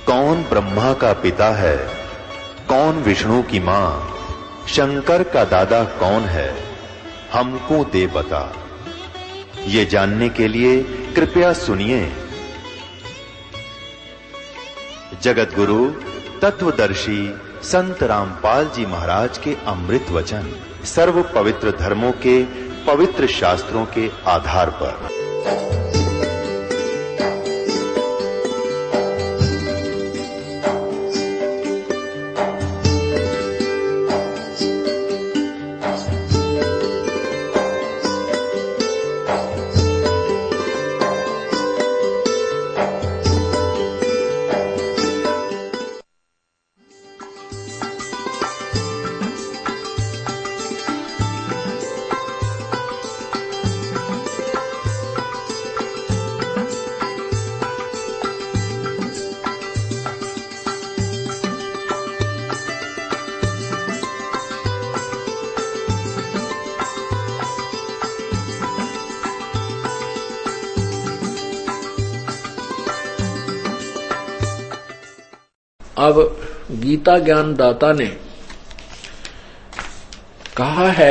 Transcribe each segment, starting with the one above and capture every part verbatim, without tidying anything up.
कौन ब्रह्मा का पिता है, कौन विष्णु की मां, शंकर का दादा कौन है, हमको दे बता। ये जानने के लिए कृपया सुनिए। जगत गुरु तत्वदर्शी संत रामपाल जी महाराज के अमृत वचन सर्व पवित्र धर्मों के पवित्र शास्त्रों के आधार पर। अब गीता ज्ञान दाता ने कहा है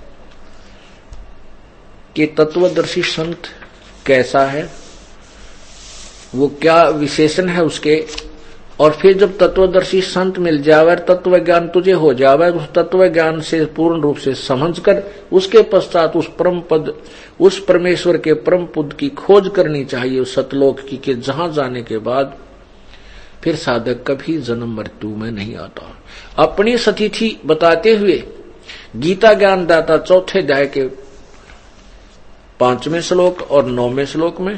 कि तत्वदर्शी संत कैसा है, वो क्या विशेषण है उसके, और फिर जब तत्वदर्शी संत मिल जावे, तत्व ज्ञान तुझे हो जावे, उस तत्व ज्ञान से पूर्ण रूप से समझकर उसके पश्चात उस परम पद, उस परमेश्वर के परम पद की खोज करनी चाहिए, उस सतलोक की, कि जहां जाने के बाद फिर साधक कभी जन्म मृत्यु में नहीं आता। अपनी स्थिति बताते हुए गीता ज्ञान दाता चौथे अध्याय के पांचवें श्लोक और नौवें श्लोक में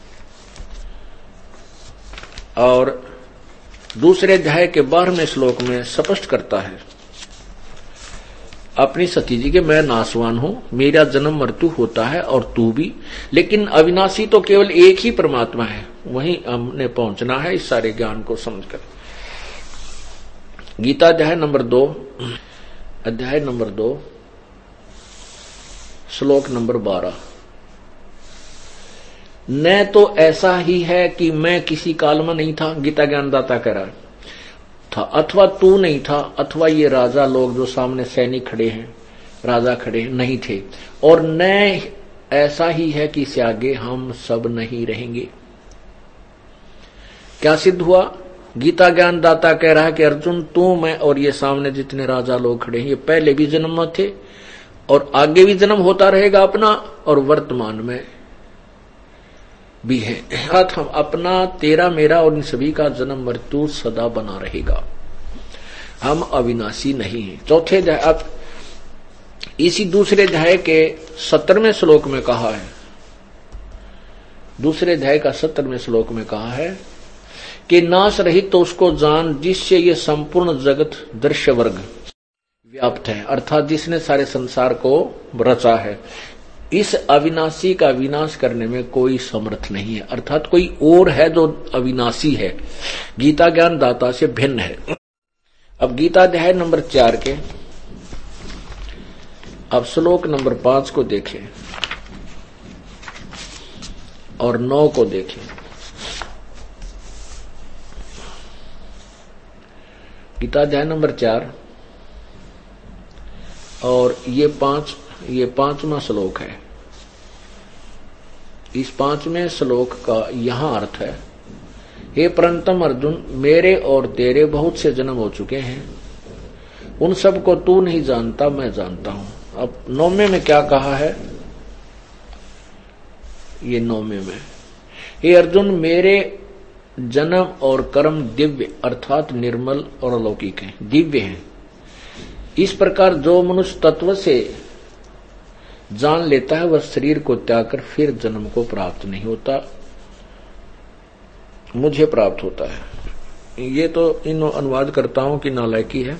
और दूसरे अध्याय के बारहवें श्लोक में स्पष्ट करता है अपनी स्थिति के, मैं नाशवान हूं, मेरा जन्म मृत्यु होता है और तू भी, लेकिन अविनाशी तो केवल एक ही परमात्मा है, वहीं हमने पहुंचना है इस सारे ज्ञान को समझकर। गीता अध्याय नंबर दो अध्याय नंबर दो श्लोक नंबर बारह। न तो ऐसा ही है कि मैं किसी काल में नहीं था, गीता ज्ञानदाता कह रहा था, अथवा तू नहीं था, अथवा ये राजा लोग जो सामने सैनिक खड़े हैं, राजा खड़े नहीं थे, और न ऐसा ही है कि इससे आगे हम सब नहीं रहेंगे। क्या सिद्ध हुआ? गीता ज्ञान दाता कह रहा है कि अर्जुन, तू, मैं और ये सामने जितने राजा लोग खड़े हैं, ये पहले भी जन्म में थे और आगे भी जन्म होता रहेगा अपना, और वर्तमान में भी है। हम अपना, तेरा, मेरा और इन सभी का जन्म मृत्यु सदा बना रहेगा, हम अविनाशी नहीं है। चौथे अध्याय, अब इसी दूसरे अध्याय के सत्तरवें श्लोक में कहा है, दूसरे अध्याय का सत्तरवें श्लोक में कहा है कि नाश रहित तो उसको जान जिससे ये संपूर्ण जगत दृश्य वर्ग व्याप्त है, अर्थात जिसने सारे संसार को रचा है। इस अविनाशी का विनाश करने में कोई समर्थ नहीं है, अर्थात कोई और है जो अविनाशी है, गीता ज्ञान दाता से भिन्न है। अब गीता अध्याय नंबर चार के अब श्लोक नंबर पांच को देखें और नौ को देखें। गीता अध्याय नंबर चार और ये पांच ये पांचवा श्लोक है। इस पांचवें श्लोक का यहां अर्थ है, हे परंतम अर्जुन, मेरे और तेरे बहुत से जन्म हो चुके हैं, उन सब को तू नहीं जानता, मैं जानता हूं। अब नौवें में क्या कहा है? ये नौवें में, हे अर्जुन, मेरे जन्म और कर्म दिव्य अर्थात निर्मल और अलौकिक हैं, दिव्य हैं। इस प्रकार जो मनुष्य तत्व से जान लेता है, वह शरीर को त्याग कर फिर जन्म को प्राप्त नहीं होता, मुझे प्राप्त होता है। ये तो इन अनुवादकर्ताओं की नालायकी है।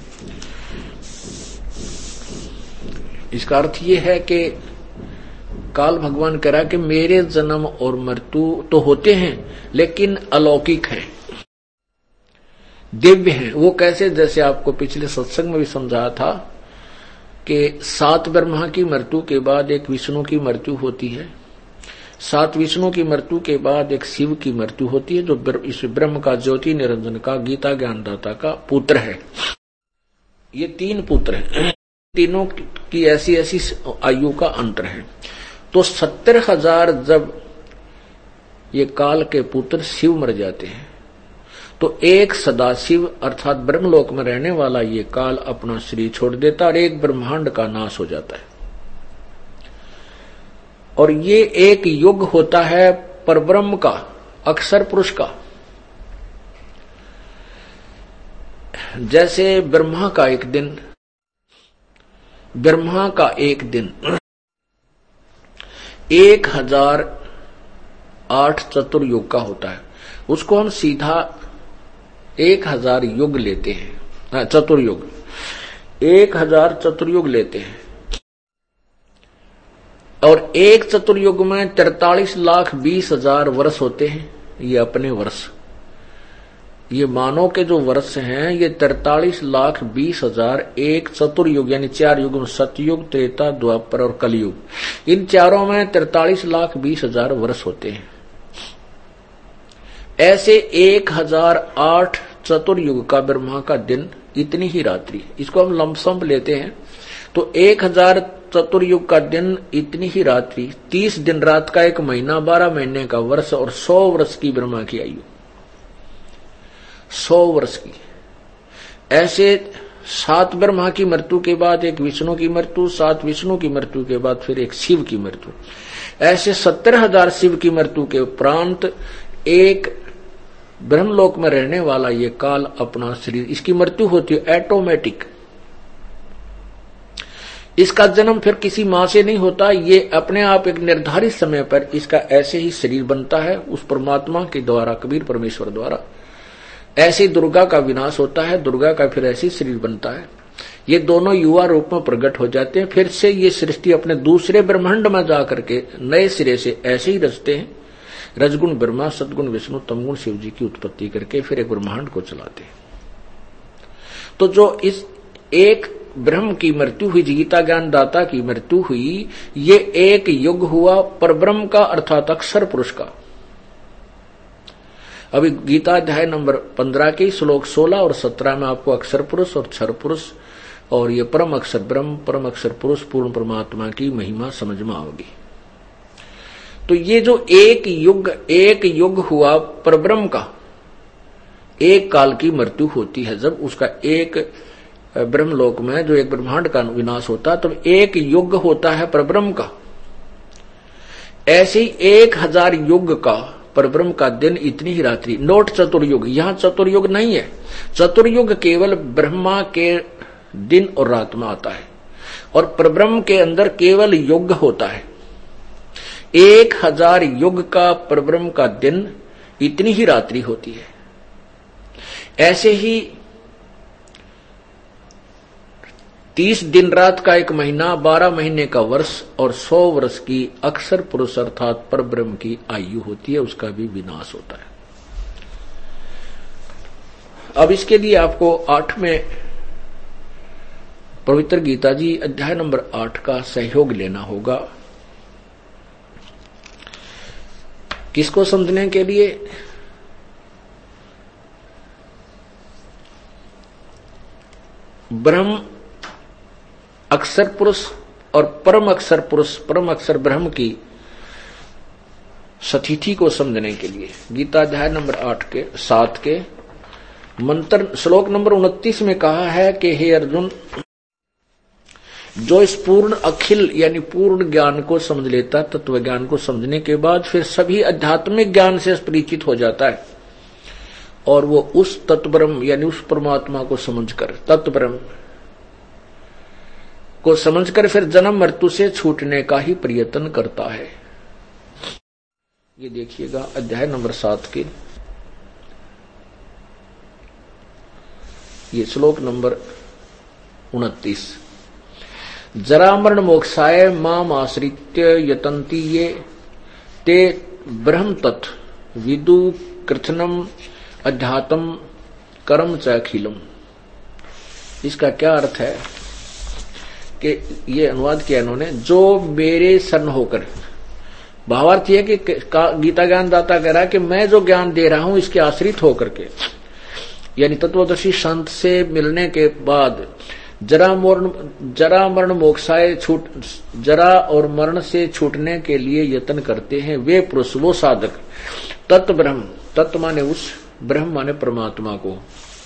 इसका अर्थ ये है कि काल भगवान कह रहा कि मेरे जन्म और मृत्यु तो होते हैं लेकिन अलौकिक हैं, दिव्य हैं। वो कैसे? जैसे आपको पिछले सत्संग में भी समझाया था कि सात ब्रह्मा की मृत्यु के बाद एक विष्णु की मृत्यु होती है, सात विष्णु की मृत्यु के बाद एक शिव की मृत्यु होती है, जो इस ब्रह्म का, ज्योति निरंजन का, गीता ज्ञानदाता का पुत्र है। ये तीन पुत्र हैं, तीनों की ऐसी ऐसी आयु का अंतर है। तो सत्तर हजार जब ये काल के पुत्र शिव मर जाते हैं तो एक सदाशिव अर्थात ब्रह्मलोक में रहने वाला ये काल अपना शरीर छोड़ देता और एक ब्रह्मांड का नाश हो जाता है। और ये एक युग होता है परब्रह्म का, अक्षर पुरुष का। जैसे ब्रह्मा का एक दिन, ब्रह्मा का एक दिन एक हजार आठ चतुर्युग का होता है, उसको हम सीधा एक हजार युग लेते हैं, चतुर्युग एक हजार चतुर्युग लेते हैं। और एक चतुर्युग में तैतालीस लाख बीस हजार वर्ष होते हैं। ये अपने वर्ष, ये मानव के जो वर्ष हैं ये तैतालीस लाख बीस हजार एक चतुर्युग यानी चार युग में, सतयुग, त्रेता, द्वापर और कलयुग, इन चारों में तैतालीस लाख बीस हजार वर्ष होते हैं। ऐसे एक हजार आठ चतुर्युग का ब्रह्मा का दिन, इतनी ही रात्रि, इसको हम लमसम लेते हैं। तो एक हजार चतुर्युग का दिन, इतनी ही रात्रि, तीस दिन रात का एक महीना, बारह महीने का वर्ष और सौ वर्ष की ब्रह्मा की आयु, सौ वर्ष की। ऐसे सात ब्रह्मा की मृत्यु के बाद एक विष्णु की मृत्यु, सात विष्णु की मृत्यु के बाद फिर एक शिव की मृत्यु, ऐसे सत्तर हजार शिव की मृत्यु के उपरांत एक ब्रह्मलोक में रहने वाला ये काल अपना शरीर, इसकी मृत्यु होती है ऑटोमेटिक। इसका जन्म फिर किसी मां से नहीं होता, ये अपने आप एक निर्धारित समय पर इसका ऐसे ही शरीर बनता है उस परमात्मा के द्वारा, कबीर परमेश्वर द्वारा। ऐसे दुर्गा का विनाश होता है, दुर्गा का फिर ऐसे शरीर बनता है। ये दोनों युवा रूप में प्रकट हो जाते हैं, फिर से ये सृष्टि अपने दूसरे ब्रह्मांड में जाकर के नए सिरे से ऐसे ही रचते हैं। रजगुण ब्रह्मा, सदगुण विष्णु, तमगुण शिव जी की उत्पत्ति करके फिर एक ब्रह्मांड को चलाते हैं। तो जो इस एक ब्रह्म की मृत्यु हुई, गीता ज्ञान दाता की मृत्यु हुई, ये एक युग हुआ परब्रह्म का अर्थात अक्षर पुरुष का। अभी गीता अध्याय नंबर पंद्रह के श्लोक सोलह और सत्रह में आपको अक्षर पुरुष और क्षर पुरुष और ये परम अक्षर ब्रह्म, परम अक्षर पुरुष, पूर्ण परमात्मा की महिमा समझ में आओगी। तो ये जो एक युग एक युग हुआ परब्रह्म का, एक काल की मृत्यु होती है जब उसका एक ब्रह्मलोक में जो एक ब्रह्मांड का विनाश होता, तब तो एक युग होता है परब्रह्म का। ऐसे ही एक हजार युग का परब्रह्म का दिन, इतनी ही रात्रि, नोट चतुर्युग, यहां चतुर्युग नहीं है। चतुर्युग केवल ब्रह्मा के दिन और रात में आता है और परब्रह्म के अंदर केवल युग होता है। एक हजार युग का परब्रह्म का दिन, इतनी ही रात्रि होती है। ऐसे ही तीस दिन रात का एक महीना, बारह महीने का वर्ष और सौ वर्ष की अक्षर पुरुष अर्थात परब्रह्म की आयु होती है, उसका भी विनाश होता है। अब इसके लिए आपको आठवें पवित्र गीता जी अध्याय नंबर आठ का सहयोग लेना होगा। किसको समझने के लिए? ब्रह्म अक्षर पुरुष और परम अक्षर पुरुष, परम अक्षर ब्रह्म की सतिथि को समझने के लिए गीता अध्याय नंबर आठ के सात के मंत्र श्लोक नंबर उनतीस में कहा है कि हे अर्जुन, जो इस पूर्ण अखिल यानी पूर्ण ज्ञान को समझ लेता, तत्व ज्ञान को समझने के बाद फिर सभी आध्यात्मिक ज्ञान से परिचित हो जाता है और वो उस तत्ब्रह्म यानी उस परमात्मा को समझकर, तत्ब्रह्म को समझकर फिर जन्म मृत्यु से छूटने का ही प्रयत्न करता है। ये देखिएगा अध्याय नंबर सात के ये श्लोक नंबर उनतीस। जरा मरण मोक्षाय माम आश्रित्य यतन्ति ये ते ब्रह्म तत् विदु कृथनम अध्यात्म कर्म च अखिलम। इसका क्या अर्थ है कि ये अनुवाद किया इन्होंने, जो मेरे शरण होकर भावार्थ यह कि गीता ज्ञान दाता कह रहा है कि मैं जो ज्ञान दे रहा हूं इसके आश्रित होकर के, यानी तत्वदर्शी संत से मिलने के बाद जरा मरण जरा मरण मोक्षाय छूट जरा और मरण से छूटने के लिए यत्न करते हैं वे पुरुष, वो साधक तत्व ब्रह्म, तत्व माने उस, ब्रह्म माने परमात्मा को,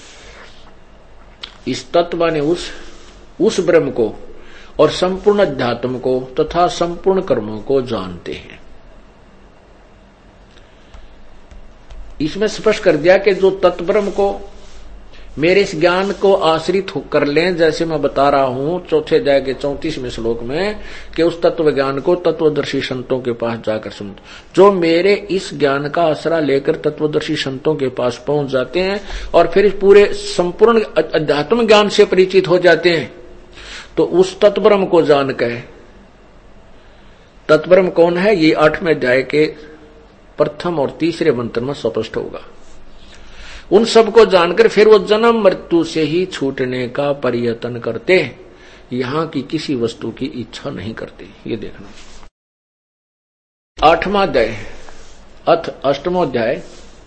इस तत्व माने उस उस ब्रह्म को और संपूर्ण अध्यात्म को तथा संपूर्ण कर्मों को जानते हैं। इसमें स्पष्ट कर दिया कि जो तत्व ब्रह्म को मेरे इस ज्ञान को आश्रित कर लें, जैसे मैं बता रहा हूं चौथे अध्याय के चौंतीसवें श्लोक में कि उस तत्व ज्ञान को तत्वदर्शी संतों के पास जाकर सुन, जो मेरे इस ज्ञान का आसरा लेकर तत्वदर्शी संतों के पास पहुंच जाते हैं और फिर पूरे संपूर्ण अध्यात्म ज्ञान से परिचित हो जाते हैं, तो उस तत्ब्रह्म को जान के, तत्ब्रह्म कौन है ये आठवें अध्याय के प्रथम और तीसरे मंत्र में स्पष्ट होगा। उन सबको जानकर फिर वो जन्म मृत्यु से ही छूटने का प्रयत्न करते हैं, यहां की किसी वस्तु की इच्छा नहीं करते। ये देखना आठवां अध्याय अथ अष्टमो अध्याय।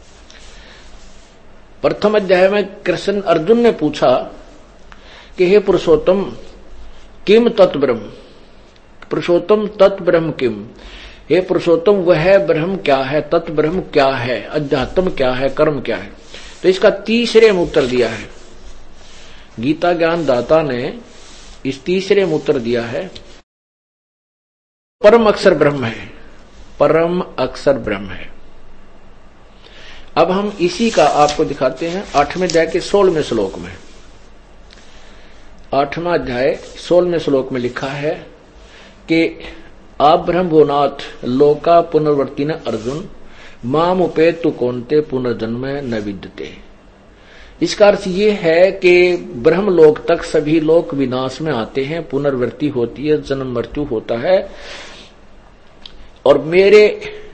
प्रथम अध्याय में कृष्ण अर्जुन ने पूछा कि हे पुरुषोत्तम किम तत्ब्रह्म, पुरुषोत्तम तत्ब्रह्म किम, हे पुरुषोत्तम वह ब्रह्म क्या है, तत्ब्रह्म क्या है, अध्यात्म क्या है, कर्म क्या है। तो इसका तीसरे में उत्तर दिया है गीता ज्ञान दाता ने, इस तीसरे में उत्तर दिया है परम अक्षर ब्रह्म है, परम अक्षर ब्रह्म है। अब हम इसी का आपको दिखाते हैं आठवें अध्याय के सोलहवें श्लोक में। आठवां अध्याय सोलहवें श्लोक में लिखा है कि आप ब्रह्म भोनाथ लोका पुनर्वर्ती न अर्जुन माम उपेतु कौनते पुनर्जन्म न विद्यते। इसका अर्थ ये है कि ब्रह्मलोक तक सभी लोग विनाश में आते हैं, पुनर्वृत्ति होती है, जन्म मृत्यु होता है, और मेरे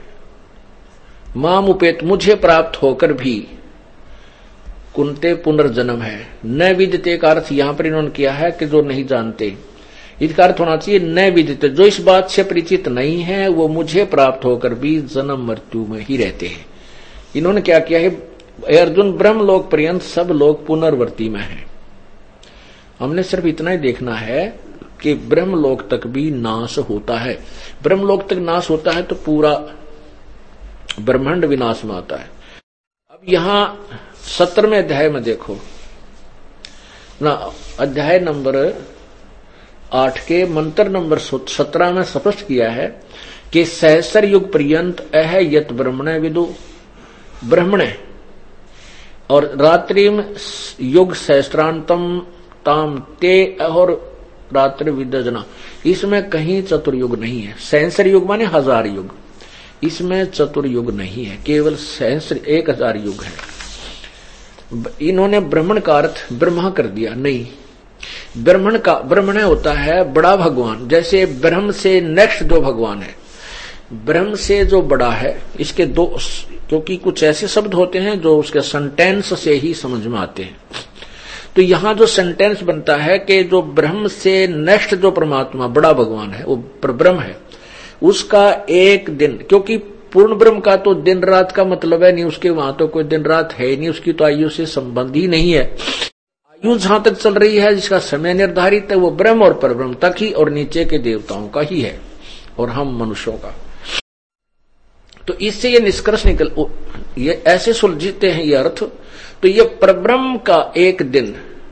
माम उपेत मुझे प्राप्त होकर भी कुंते पुनर्जन्म है। न विद्यते का अर्थ यहां पर इन्होंने किया है कि जो नहीं जानते, इसका अर्थ होना चाहिए न विदित, जो इस बात से परिचित नहीं है वो मुझे प्राप्त होकर भी जन्म मृत्यु में ही रहते हैं। इन्होंने क्या किया है, अर्जुन ब्रह्मलोक पर्यंत सब लोग पुनर्वर्ती में हैं। हमने सिर्फ इतना ही देखना है कि ब्रह्मलोक तक भी नाश होता है। ब्रह्मलोक तक नाश होता है तो पूरा ब्रह्मांड विनाश में आता है। अब यहां सत्रहवें अध्याय में देखो ना, अध्याय नंबर आठ के मंत्र नंबर सत्रह में स्पष्ट किया है कि सहस्र युग पर्यंत अह यत ब्रह्मणे विदु ब्रह्मणे, और रात्रि युग सहस्त्रांतम ताम ते और रात्रि विदजना, इसमें कहीं चतुर्युग नहीं है। सहस्र युग माने हजार युग, इसमें चतुर्युग नहीं है, केवल सहस्र एक हजार युग है। इन्होंने ब्राह्मण का अर्थ ब्रह्मा कर दिया, नहीं, ब्राह्मण का ब्रह्मण होता है बड़ा भगवान, जैसे ब्रह्म से नेक्स्ट जो भगवान है, ब्रह्म से जो बड़ा है, इसके दो, क्योंकि कुछ ऐसे शब्द होते हैं जो उसके सेंटेंस से ही समझ में आते हैं। तो यहां जो सेंटेंस बनता है कि जो ब्रह्म से नेक्स्ट जो परमात्मा बड़ा भगवान है वो ब्रह्म है, उसका एक दिन, क्योंकि पूर्ण ब्रह्म का तो दिन रात का मतलब है नहीं, उसके वहां तो कोई दिन रात है नहीं, उसकी तो आयु से संबंध ही नहीं है। आयु जहां तक चल रही है जिसका समय निर्धारित है वो ब्रह्म और परब्रह्म तक ही, और नीचे के देवताओं का ही है और हम मनुष्यों का। तो इससे ये निष्कर्ष निकल, ये ऐसे सुलझते हैं ये अर्थ। तो ये परब्रह्म का एक दिन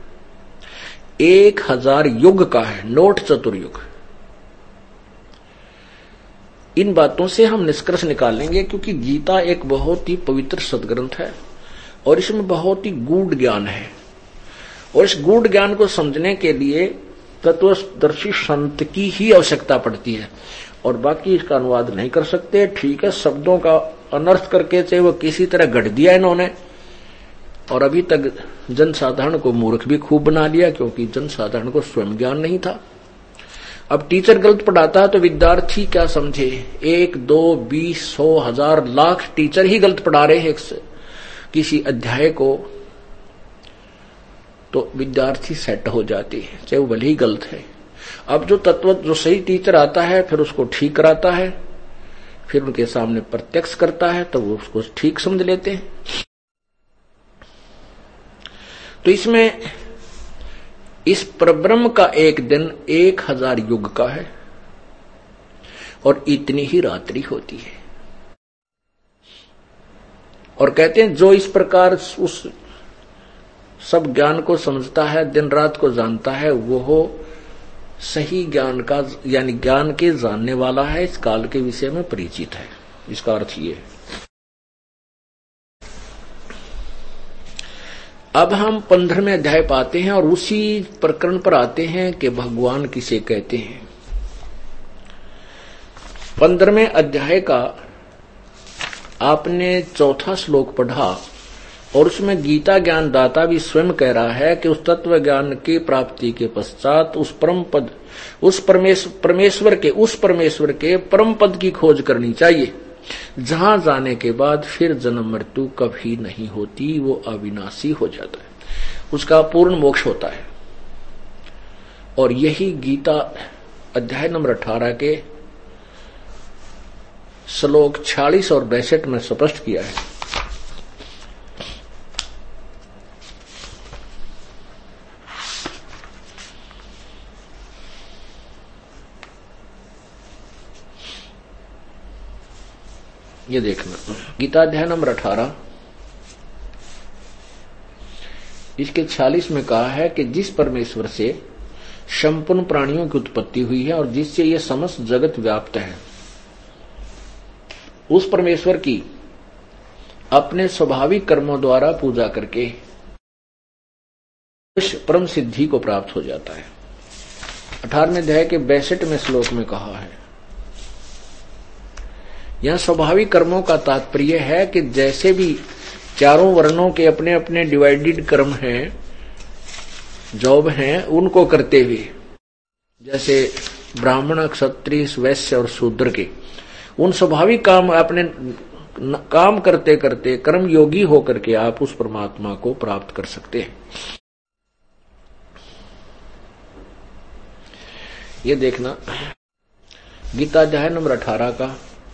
एक हजार युग का है, नोट चतुर्युग। इन बातों से हम निष्कर्ष निकालेंगे, क्योंकि गीता एक बहुत ही पवित्र सदग्रंथ है और इसमें बहुत ही गूढ़ ज्ञान है, और इस गूढ़ ज्ञान को समझने के लिए तत्वदर्शी संत की ही आवश्यकता पड़ती है, और बाकी इसका अनुवाद नहीं कर सकते। ठीक है, शब्दों का अनर्थ करके चाहे वो किसी तरह गढ़ दिया इन्होंने, और अभी तक जनसाधारण को मूर्ख भी खूब बना लिया, क्योंकि जनसाधारण को स्वयं ज्ञान नहीं था। अब टीचर गलत पढ़ाता है तो विद्यार्थी क्या समझे, एक दो बीस सौ हजार लाख टीचर ही गलत पढ़ा रहे हैं किसी अध्याय को, तो विद्यार्थी सेट हो जाती है, चाहे वो भले ही गलत है। अब जो तत्व जो सही टीचर आता है फिर उसको ठीक कराता है, फिर उनके सामने प्रत्यक्ष करता है तो वो उसको ठीक समझ लेते हैं। तो इसमें इस परब्रह्म का एक दिन एक हजार युग का है और इतनी ही रात्रि होती है। और कहते हैं जो इस प्रकार उस सब ज्ञान को समझता है, दिन रात को जानता है, वो हो सही ज्ञान का यानी ज्ञान के जानने वाला है, इस काल के विषय में परिचित है। इसका अर्थ ये है। अब हम पंद्रहवें अध्याय पाते हैं और उसी प्रकरण पर आते हैं कि भगवान किसे कहते हैं। पंद्रहवें अध्याय का आपने चौथा श्लोक पढ़ा और उसमें गीता ज्ञान दाता भी स्वयं कह रहा है कि उस तत्व ज्ञान की प्राप्ति के पश्चात उस परम पद उस परमेश्वर परमेश्वर के उस परमेश्वर के परम पद की खोज करनी चाहिए, जहां जाने के बाद फिर जन्म मृत्यु कभी नहीं होती, वो अविनाशी हो जाता है, उसका पूर्ण मोक्ष होता है। और यही गीता अध्याय नंबर अठारह के श्लोक छियालीस और बैसठ में स्पष्ट किया है। ये देखना, गीता अध्याय नंबर अठारह इसके छियालीस में कहा है कि जिस परमेश्वर से संपूर्ण प्राणियों की उत्पत्ति हुई है और जिससे यह समस्त जगत व्याप्त है, उस परमेश्वर की अपने स्वाभाविक कर्मों द्वारा पूजा करके परम सिद्धि को प्राप्त हो जाता है। अठारहवें अध्याय के बैसठवें श्लोक में कहा है, यह स्वाभाविक कर्मों का तात्पर्य है कि जैसे भी चारों वर्णों के अपने अपने डिवाइडेड कर्म हैं, जॉब हैं, उनको करते हुए, जैसे ब्राह्मण, क्षत्रिय, वैश्य और शूद्र के उन स्वाभाविक काम अपने काम करते करते कर्म योगी होकर के आप उस परमात्मा को प्राप्त कर सकते हैं। ये देखना, गीता अध्याय नंबर अठारह का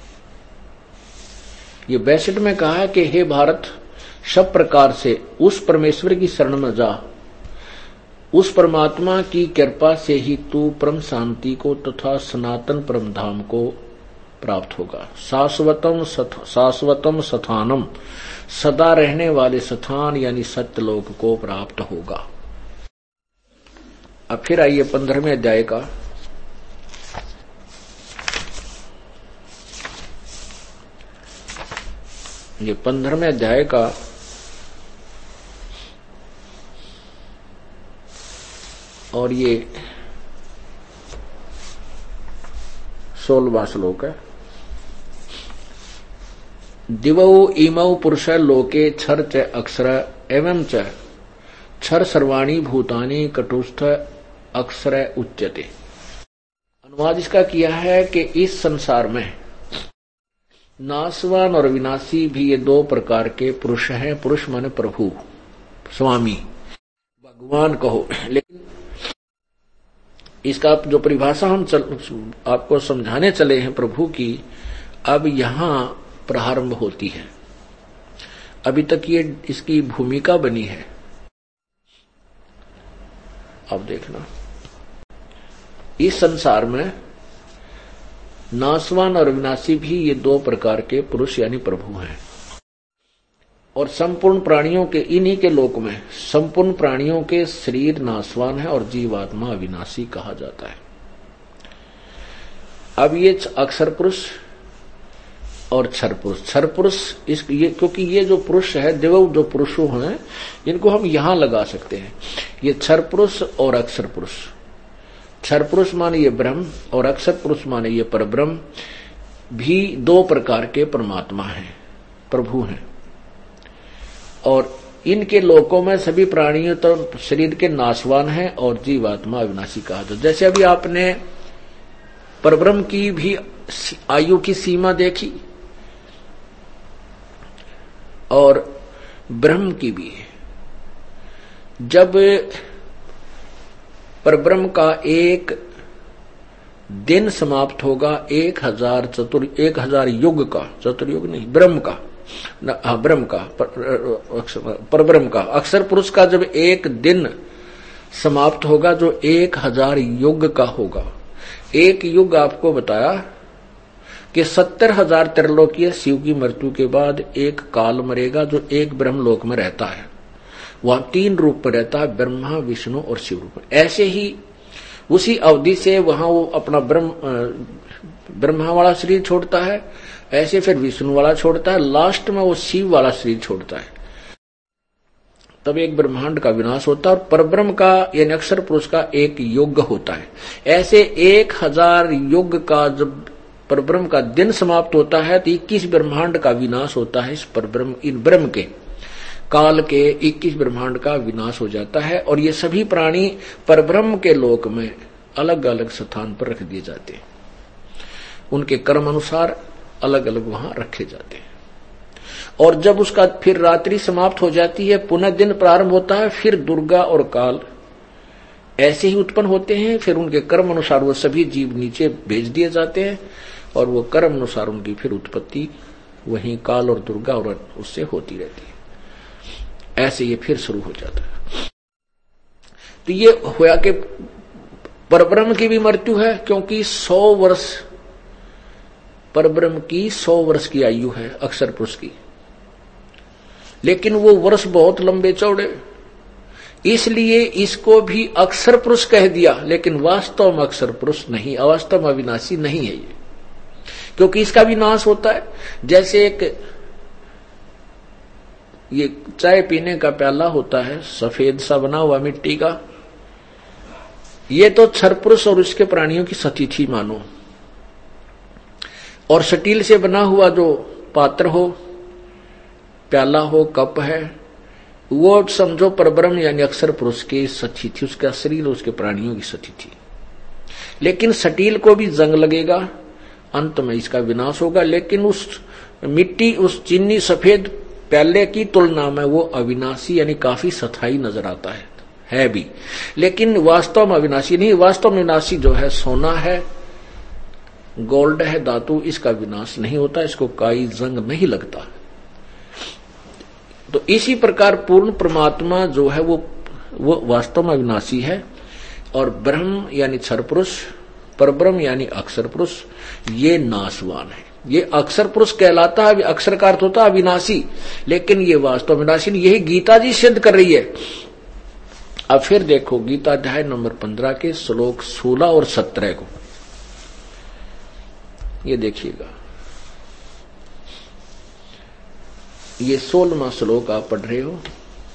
ये बैसठ में कहा है कि हे भारत, सब प्रकार से उस परमेश्वर की शरण में जा, उस परमात्मा की कृपा से ही तू परम शांति को तथा सनातन परम धाम को प्राप्त होगा। शाश्वतम सथ, शाश्वतम स्थानम, सदा रहने वाले स्थान यानी सत्यलोक को प्राप्त होगा। अब फिर आइए पंद्रहवें अध्याय का ये पंद्रहवें अध्याय का और ये सोलहवां श्लोक है। दिवौ इमौ पुरुष लोके क्षर च अक्षर एवं च क्षर सर्वाणी भूतानि कटुस्थ अक्षर उच्यते। अनुवाद इसका किया है कि इस संसार में नाशवान और विनाशी भी ये दो प्रकार के पुरुष हैं। पुरुष माने प्रभु, स्वामी, भगवान कहो, लेकिन इसका जो परिभाषा हम चल, आपको समझाने चले हैं प्रभु की, अब यहां प्रारंभ होती है। अभी तक ये इसकी भूमिका बनी है। अब देखना, इस संसार में नाशवान और विनाशी भी ये दो प्रकार के पुरुष यानी प्रभु हैं। और संपूर्ण प्राणियों के इन्हीं के लोक में संपूर्ण प्राणियों के शरीर नाशवान है और जीवात्मा अविनाशी कहा जाता है। अब ये अक्षर पुरुष और क्षर पुरुष, क्षर पुरुष इस ये क्योंकि ये जो पुरुष है, देव जो पुरुषों हैं, इनको हम यहां लगा सकते हैं। ये क्षर पुरुष और अक्षर पुरुष, क्षर पुरुष माने ये ब्रह्म और अक्षर पुरुष माने ये परब्रह्म, भी दो प्रकार के परमात्मा हैं, प्रभु हैं। और इनके लोकों में सभी प्राणियों तो शरीर के नाशवान हैं और जीवात्मा अविनाशी कहा जाता। जैसे अभी आपने परब्रह्म की भी आयु की सीमा देखी और ब्रह्म की भी। जब परब्रह्म का एक दिन समाप्त होगा एक हजार चतुर एक हजार युग का, चतुर्युग नहीं, ब्रह्म का, हाँ ब्रह्म का, पर, पर ब्रह्म का, अक्षर पुरुष का जब एक दिन समाप्त होगा जो एक हजार युग का होगा। एक युग आपको बताया कि सत्तर हजार त्रिलोकीय शिव की मृत्यु के बाद एक काल मरेगा जो एक ब्रह्मलोक में रहता है, वहां तीन रूप में रहता है, ब्रह्मा विष्णु और शिव रूप में। ऐसे ही उसी अवधि से वहां वो अपना ब्रह्म ब्रह्मा वाला शरीर छोड़ता है, ऐसे फिर विष्णु वाला छोड़ता है, लास्ट में वो शिव वाला शरीर छोड़ता है। तब एक ब्रह्मांड का विनाश होता है और परब्रह्म का यानी अक्षर पुरुष का एक युग होता है। ऐसे एक हजार युग का जब परब्रह्म का दिन समाप्त होता है तो इक्कीस ब्रह्मांड का विनाश होता है। इस परब्रह्म इन ब्रह्म के काल के इक्कीस ब्रह्मांड का विनाश हो जाता है और ये सभी प्राणी परब्रह्म के लोक में अलग अलग स्थान पर रख दिए जाते हैं, उनके कर्म अनुसार अलग अलग वहां रखे जाते हैं। और जब उसका फिर रात्रि समाप्त हो जाती है, पुनः दिन प्रारंभ होता है, फिर दुर्गा और काल ऐसे ही उत्पन्न होते हैं। फिर उनके कर्म अनुसार वो सभी जीव नीचे भेज दिए जाते हैं और वो कर्म अनुसार उनकी फिर उत्पत्ति वहीं काल और दुर्गा और उससे होती रहती है। ऐसे ये फिर शुरू हो जाता है। तो ये होया कि परब्रह्म की भी मृत्यु है, क्योंकि सौ वर्ष परब्रह्म की सौ वर्ष की आयु है अक्षर पुरुष की, लेकिन वो वर्ष बहुत लंबे चौड़े, इसलिए इसको भी अक्षर पुरुष कह दिया, लेकिन वास्तव में अक्षर पुरुष नहीं, अवास्तव में अविनाशी नहीं है ये, क्योंकि इसका भी नाश होता है। जैसे एक ये चाय पीने का प्याला होता है सफेद सा बना हुआ मिट्टी का, ये तो क्षर पुरुष और उसके प्राणियों की सतिथि मानो, और स्टील से बना हुआ जो पात्र हो, प्याला हो, कप है, वो समझो परब्रह्म यानी अक्षर पुरुष की सती थी, उसका शरीर उसके प्राणियों की सती थी। लेकिन स्टील को भी जंग लगेगा, अंत में इसका विनाश होगा, लेकिन उस मिट्टी उस चीनी सफेद प्याले की तुलना में वो अविनाशी यानी काफी स्थायी नजर आता है है भी, लेकिन वास्तव में अविनाशी नहीं। वास्तव में विनाशी जो है सोना है, गोल्ड है, धातु, इसका विनाश नहीं होता, इसको कोई जंग नहीं लगता। तो इसी प्रकार पूर्ण परमात्मा जो है वो वो वास्तव में अविनाशी है, और ब्रह्म यानी क्षर पुरुष, परब्रह्म यानी अक्षर पुरुष, ये नाशवान है। ये अक्षर पुरुष कहलाता है, अक्षर का अर्थ होता है अविनाशी, लेकिन ये वास्तव अविनाशी नहीं। यही गीता जी सिद्ध कर रही है। अब फिर देखो गीता अध्याय नंबर पंद्रह के श्लोक सोलह और सत्रह को, ये देखिएगा, ये सोलहवां श्लोक आप पढ़ रहे हो।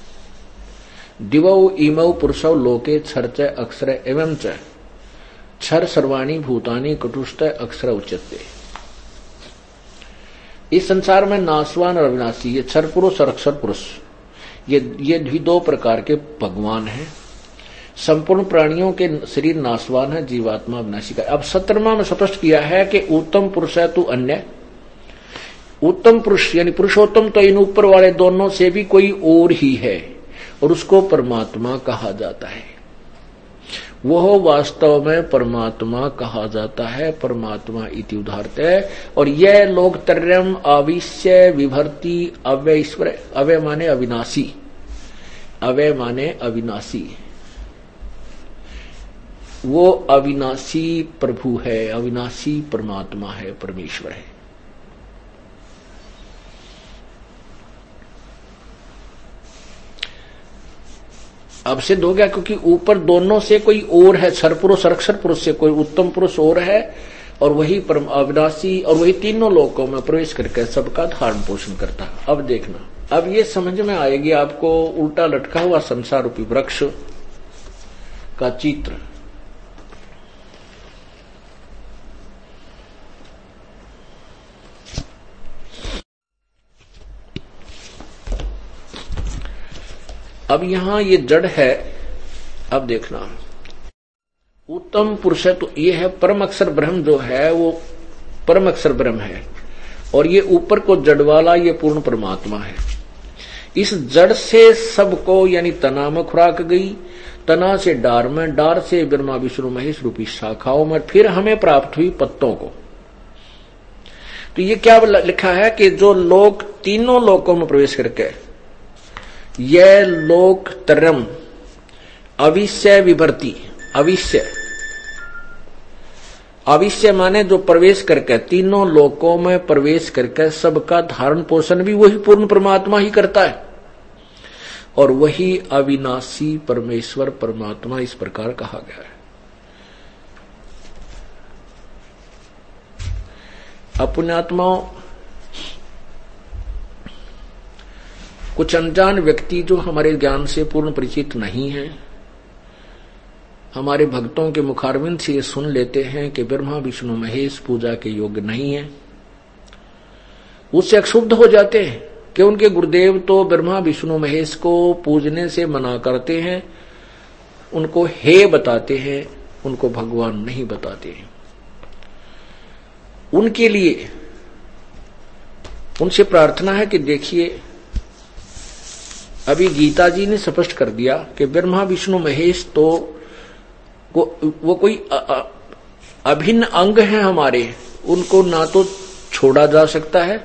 दिवौ इमौ पुरुषौ लोके क्षर अक्षर एवं च क्षर सर्वाणी भूतानि कटुष्ट अक्षर उच्यते। इस संसार में नाशवान और अविनाशी ये क्षर पुरुष और अक्षर पुरुष, ये ये भी दो प्रकार के भगवान हैं। संपूर्ण प्राणियों के शरीर नाशवान है, जीवात्मा अविनाशी का। अब सत्रमा में स्पष्ट किया है कि उत्तम पुरुष है तू अन्य, उत्तम पुरुष यानी पुरुषोत्तम तो इन ऊपर वाले दोनों से भी कोई और ही है, और उसको परमात्मा कहा जाता है। वह वास्तव में परमात्मा कहा जाता है, परमात्मा इति उदाहरते है। और यह लोक त्रयम् अविश्य विभर्ति अव्यय ईश्वर, अव्यय माने अविनाशी, अव्यय माने अविनाशी, वो अविनाशी प्रभु है, अविनाशी परमात्मा है, परमेश्वर है। अब सिद्ध हो गया, क्योंकि ऊपर दोनों से कोई और है, क्षर पुरुष और अक्षर पुरुष से कोई उत्तम पुरुष और है, और वही परम अविनाशी, और वही तीनों लोकों में प्रवेश करके सबका धारण पोषण करता है। अब देखना, अब ये समझ में आएगी आपको उल्टा लटका हुआ संसार रूपी वृक्ष का चित्र। अब यहां ये जड़ है। अब देखना, उत्तम पुरुष है तो ये है परम अक्षर ब्रह्म, जो है वो परम अक्षर ब्रह्म है, और ये ऊपर को जड़ वाला ये पूर्ण परमात्मा है। इस जड़ से सबको यानी तना में खुराक गई, तना से डार में, डार से ब्रह्मा विष्णु महेश रूपी शाखाओं में, फिर हमें प्राप्त हुई पत्तों को। तो ये क्या लिखा है कि जो लोक तीनों लोकों में प्रवेश करके यह लोक तरम अविश्य विभर्ति, अविश्य अविश्य माने जो प्रवेश करके तीनों लोकों में प्रवेश करके सबका धारण पोषण भी वही पूर्ण परमात्मा ही करता है, और वही अविनाशी परमेश्वर परमात्मा इस प्रकार कहा गया है। अपुण्यात्माओं, कुछ अनजान व्यक्ति जो हमारे ज्ञान से पूर्ण परिचित नहीं है, हमारे भक्तों के मुखारविंद से ये सुन लेते हैं कि ब्रह्मा विष्णु महेश पूजा के योग्य नहीं है, उससे अक्षुब्ध हो जाते हैं कि उनके गुरुदेव तो ब्रह्मा विष्णु महेश को पूजने से मना करते हैं, उनको हे बताते हैं, उनको भगवान नहीं बताते हैं। उनके लिए उनसे प्रार्थना है कि देखिए, अभी गीता जी ने स्पष्ट कर दिया कि ब्रह्मा विष्णु महेश तो वो, वो कोई अभिन्न अंग है हमारे, उनको ना तो छोड़ा जा सकता है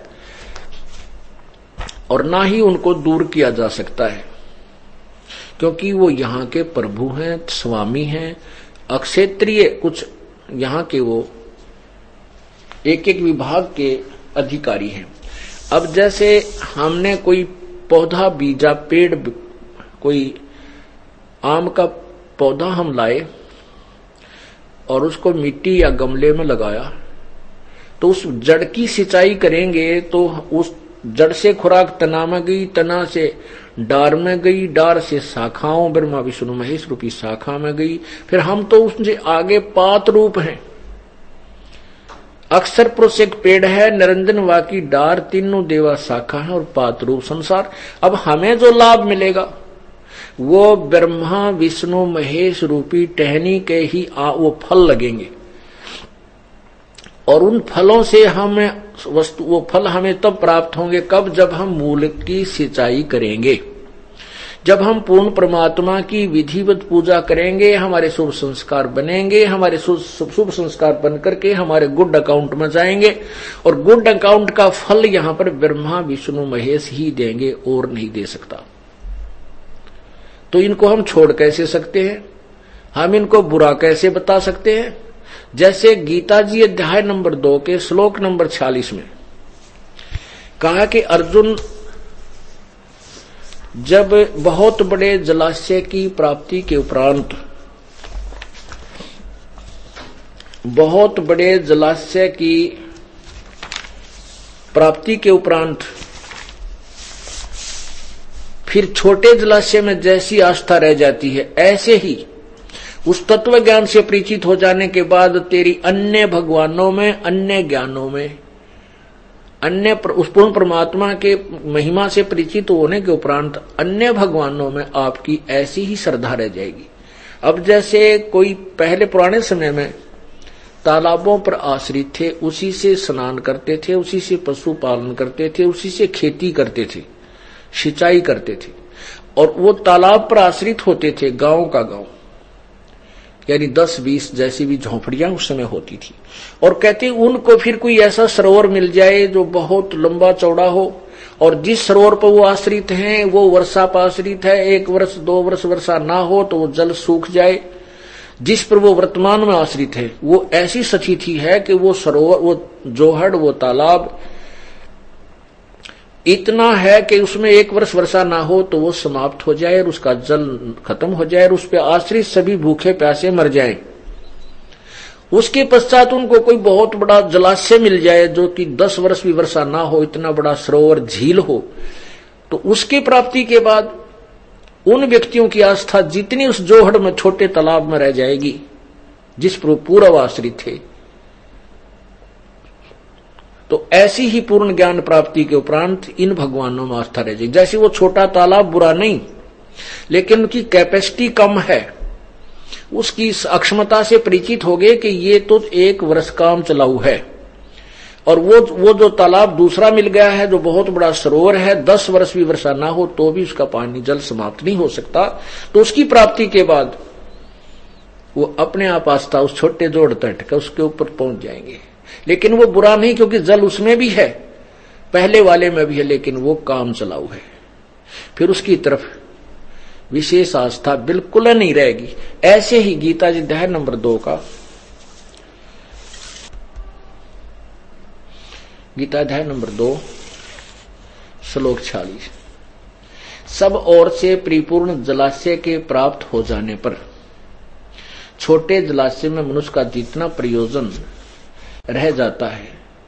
और ना ही उनको दूर किया जा सकता है, क्योंकि वो यहाँ के प्रभु हैं, स्वामी हैं, अक्षेत्रीय कुछ यहाँ के वो एक एक विभाग के अधिकारी हैं। अब जैसे हमने कोई पौधा बीजा, पेड़, कोई आम का पौधा हम लाए और उसको मिट्टी या गमले में लगाया, तो उस जड़ की सिंचाई करेंगे तो उस जड़ से खुराक तना में गई, तना से डार में गई, डार से शाखाओं ब्रह्मा विष्णु महेश रूपी शाखा में गई, फिर हम तो उससे आगे पात रूप हैं। अक्षर पुरुष एक पेड़ है, निरंजन वाकी डार, तीनों देवा शाखा है और पात रूप संसार। अब हमें जो लाभ मिलेगा वो ब्रह्मा विष्णु महेश रूपी टहनी के ही आ, वो फल लगेंगे, और उन फलों से हमें वस्तु वो फल हमें तब प्राप्त होंगे कब, जब हम मूल की सिंचाई करेंगे, जब हम पूर्ण परमात्मा की विधिवत पूजा करेंगे, हमारे शुभ संस्कार बनेंगे, हमारे शुभ संस्कार बनकर के हमारे गुड अकाउंट में जाएंगे, और गुड अकाउंट का फल यहाँ पर ब्रह्मा विष्णु महेश ही देंगे और नहीं दे सकता। तो इनको हम छोड़ कैसे सकते हैं, हम इनको बुरा कैसे बता सकते हैं। जैसे गीता जी अध्याय नंबर दो के श्लोक नंबर छियालीस में कहा कि अर्जुन जब बहुत बड़े जलाशय की प्राप्ति के उपरांत, बहुत बड़े जलाशय की प्राप्ति के उपरांत फिर छोटे जलाशय में जैसी आस्था रह जाती है, ऐसे ही उस तत्व ज्ञान से परिचित हो जाने के बाद तेरी अन्य भगवानों में, अन्य ज्ञानों में, अन्य उस पूर्ण परमात्मा के महिमा से परिचित होने के उपरांत अन्य भगवानों में आपकी ऐसी ही श्रद्धा रह जाएगी। अब जैसे कोई पहले पुराने समय में तालाबों पर आश्रित थे, उसी से स्नान करते थे, उसी से पशु पालन करते थे, उसी से खेती करते थे, सिंचाई करते थे, और वो तालाब पर आश्रित होते थे, गांव का गांव, यानी दस बीस जैसी भी झोंपड़ियां उस समय होती थी। और कहते उनको फिर कोई ऐसा सरोवर मिल जाए जो बहुत लंबा चौड़ा हो, और जिस सरोवर पर वो आश्रित हैं वो वर्षा पर आश्रित है, एक वर्ष दो वर्ष वर्षा ना हो तो वो जल सूख जाए। जिस पर वो वर्तमान में आश्रित है वो ऐसी सचिथी है कि वो सरोवर, वो जोहड़, वो तालाब इतना है कि उसमें एक वर्ष वर्षा ना हो तो वो समाप्त हो जाए और उसका जल खत्म हो जाए और उस पर आश्रित सभी भूखे प्यासे मर जाएं। उसके पश्चात उनको कोई बहुत बड़ा जलाशय मिल जाए जो कि दस वर्ष भी वर्षा ना हो, इतना बड़ा सरोवर झील हो, तो उसकी प्राप्ति के बाद उन व्यक्तियों की आस्था जितनी उस जोहड़ में, छोटे तालाब में रह जाएगी जिस पर पूर्व आश्रित थे। तो ऐसी ही पूर्ण ज्ञान प्राप्ति के उपरांत इन भगवानों में आस्था रह जाएगी। जैसे वो छोटा तालाब बुरा नहीं, लेकिन उनकी कैपेसिटी कम है, उसकी अक्षमता से परिचित हो गए कि ये तो एक वर्ष काम चलाऊ है, और वो वो जो तालाब दूसरा मिल गया है, जो बहुत बड़ा सरोवर है, दस वर्ष भी वर्षा ना हो तो भी उसका पानी जल समाप्त नहीं हो सकता। तो उसकी प्राप्ति के बाद वो अपने आप आस्था उस छोटे जोड़ तट का उसके ऊपर पहुंच जाएंगे। लेकिन वो बुरा नहीं, क्योंकि जल उसमें भी है, पहले वाले में भी है, लेकिन वो काम चलाऊ है, फिर उसकी तरफ विशेष आस्था बिल्कुल नहीं रहेगी। ऐसे ही गीता जी अध्याय नंबर दो का गीता अध्याय नंबर दो श्लोक छियालीस, सब ओर से परिपूर्ण जलाशय के प्राप्त हो जाने पर छोटे जलाशय में मनुष्य का जितना प्रयोजन रह जाता है,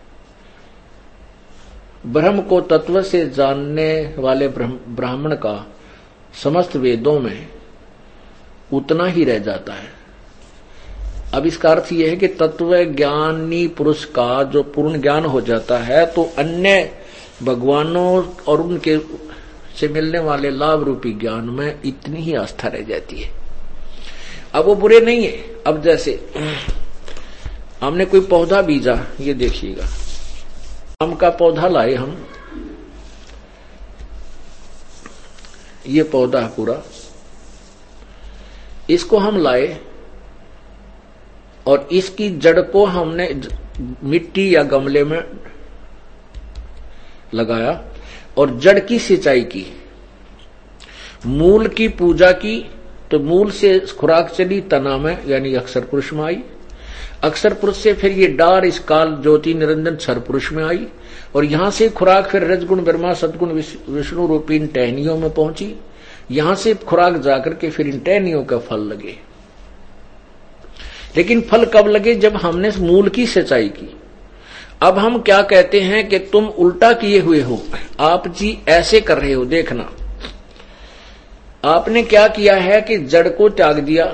ब्रह्म को तत्व से जानने वाले ब्राह्मण का समस्त वेदों में उतना ही रह जाता है। अब इसका अर्थ यह है कि तत्व ज्ञानी पुरुष का जो पूर्ण ज्ञान हो जाता है, तो अन्य भगवानों और उनके से मिलने वाले लाभ रूपी ज्ञान में इतनी ही आस्था रह जाती है। अब वो बुरे नहीं है। अब जैसे हमने कोई पौधा बीजा, ये देखिएगा, आम का पौधा लाए हम, ये पौधा है पूरा, इसको हम लाए और इसकी जड़ को हमने मिट्टी या गमले में लगाया और जड़ की सिंचाई की, मूल की पूजा की, तो मूल से खुराक चली तना में यानी अक्षर पुरुष में आई, अक्षर पुरुष से फिर ये डार इस काल ज्योति निरंजन क्षर पुरुष में आई, और यहां से खुराक फिर रजगुण ब्रह्मा सदगुण विष्णु रूपी इन टहनियों में पहुंची, यहां से खुराक जाकर के फिर इन टहनियों का फल लगे। लेकिन फल कब लगे? जब हमने मूल की सिंचाई की। अब हम क्या कहते हैं कि तुम उल्टा किए हुए हो, आप जी ऐसे कर रहे हो। देखना, आपने क्या किया है कि जड़ को त्याग दिया,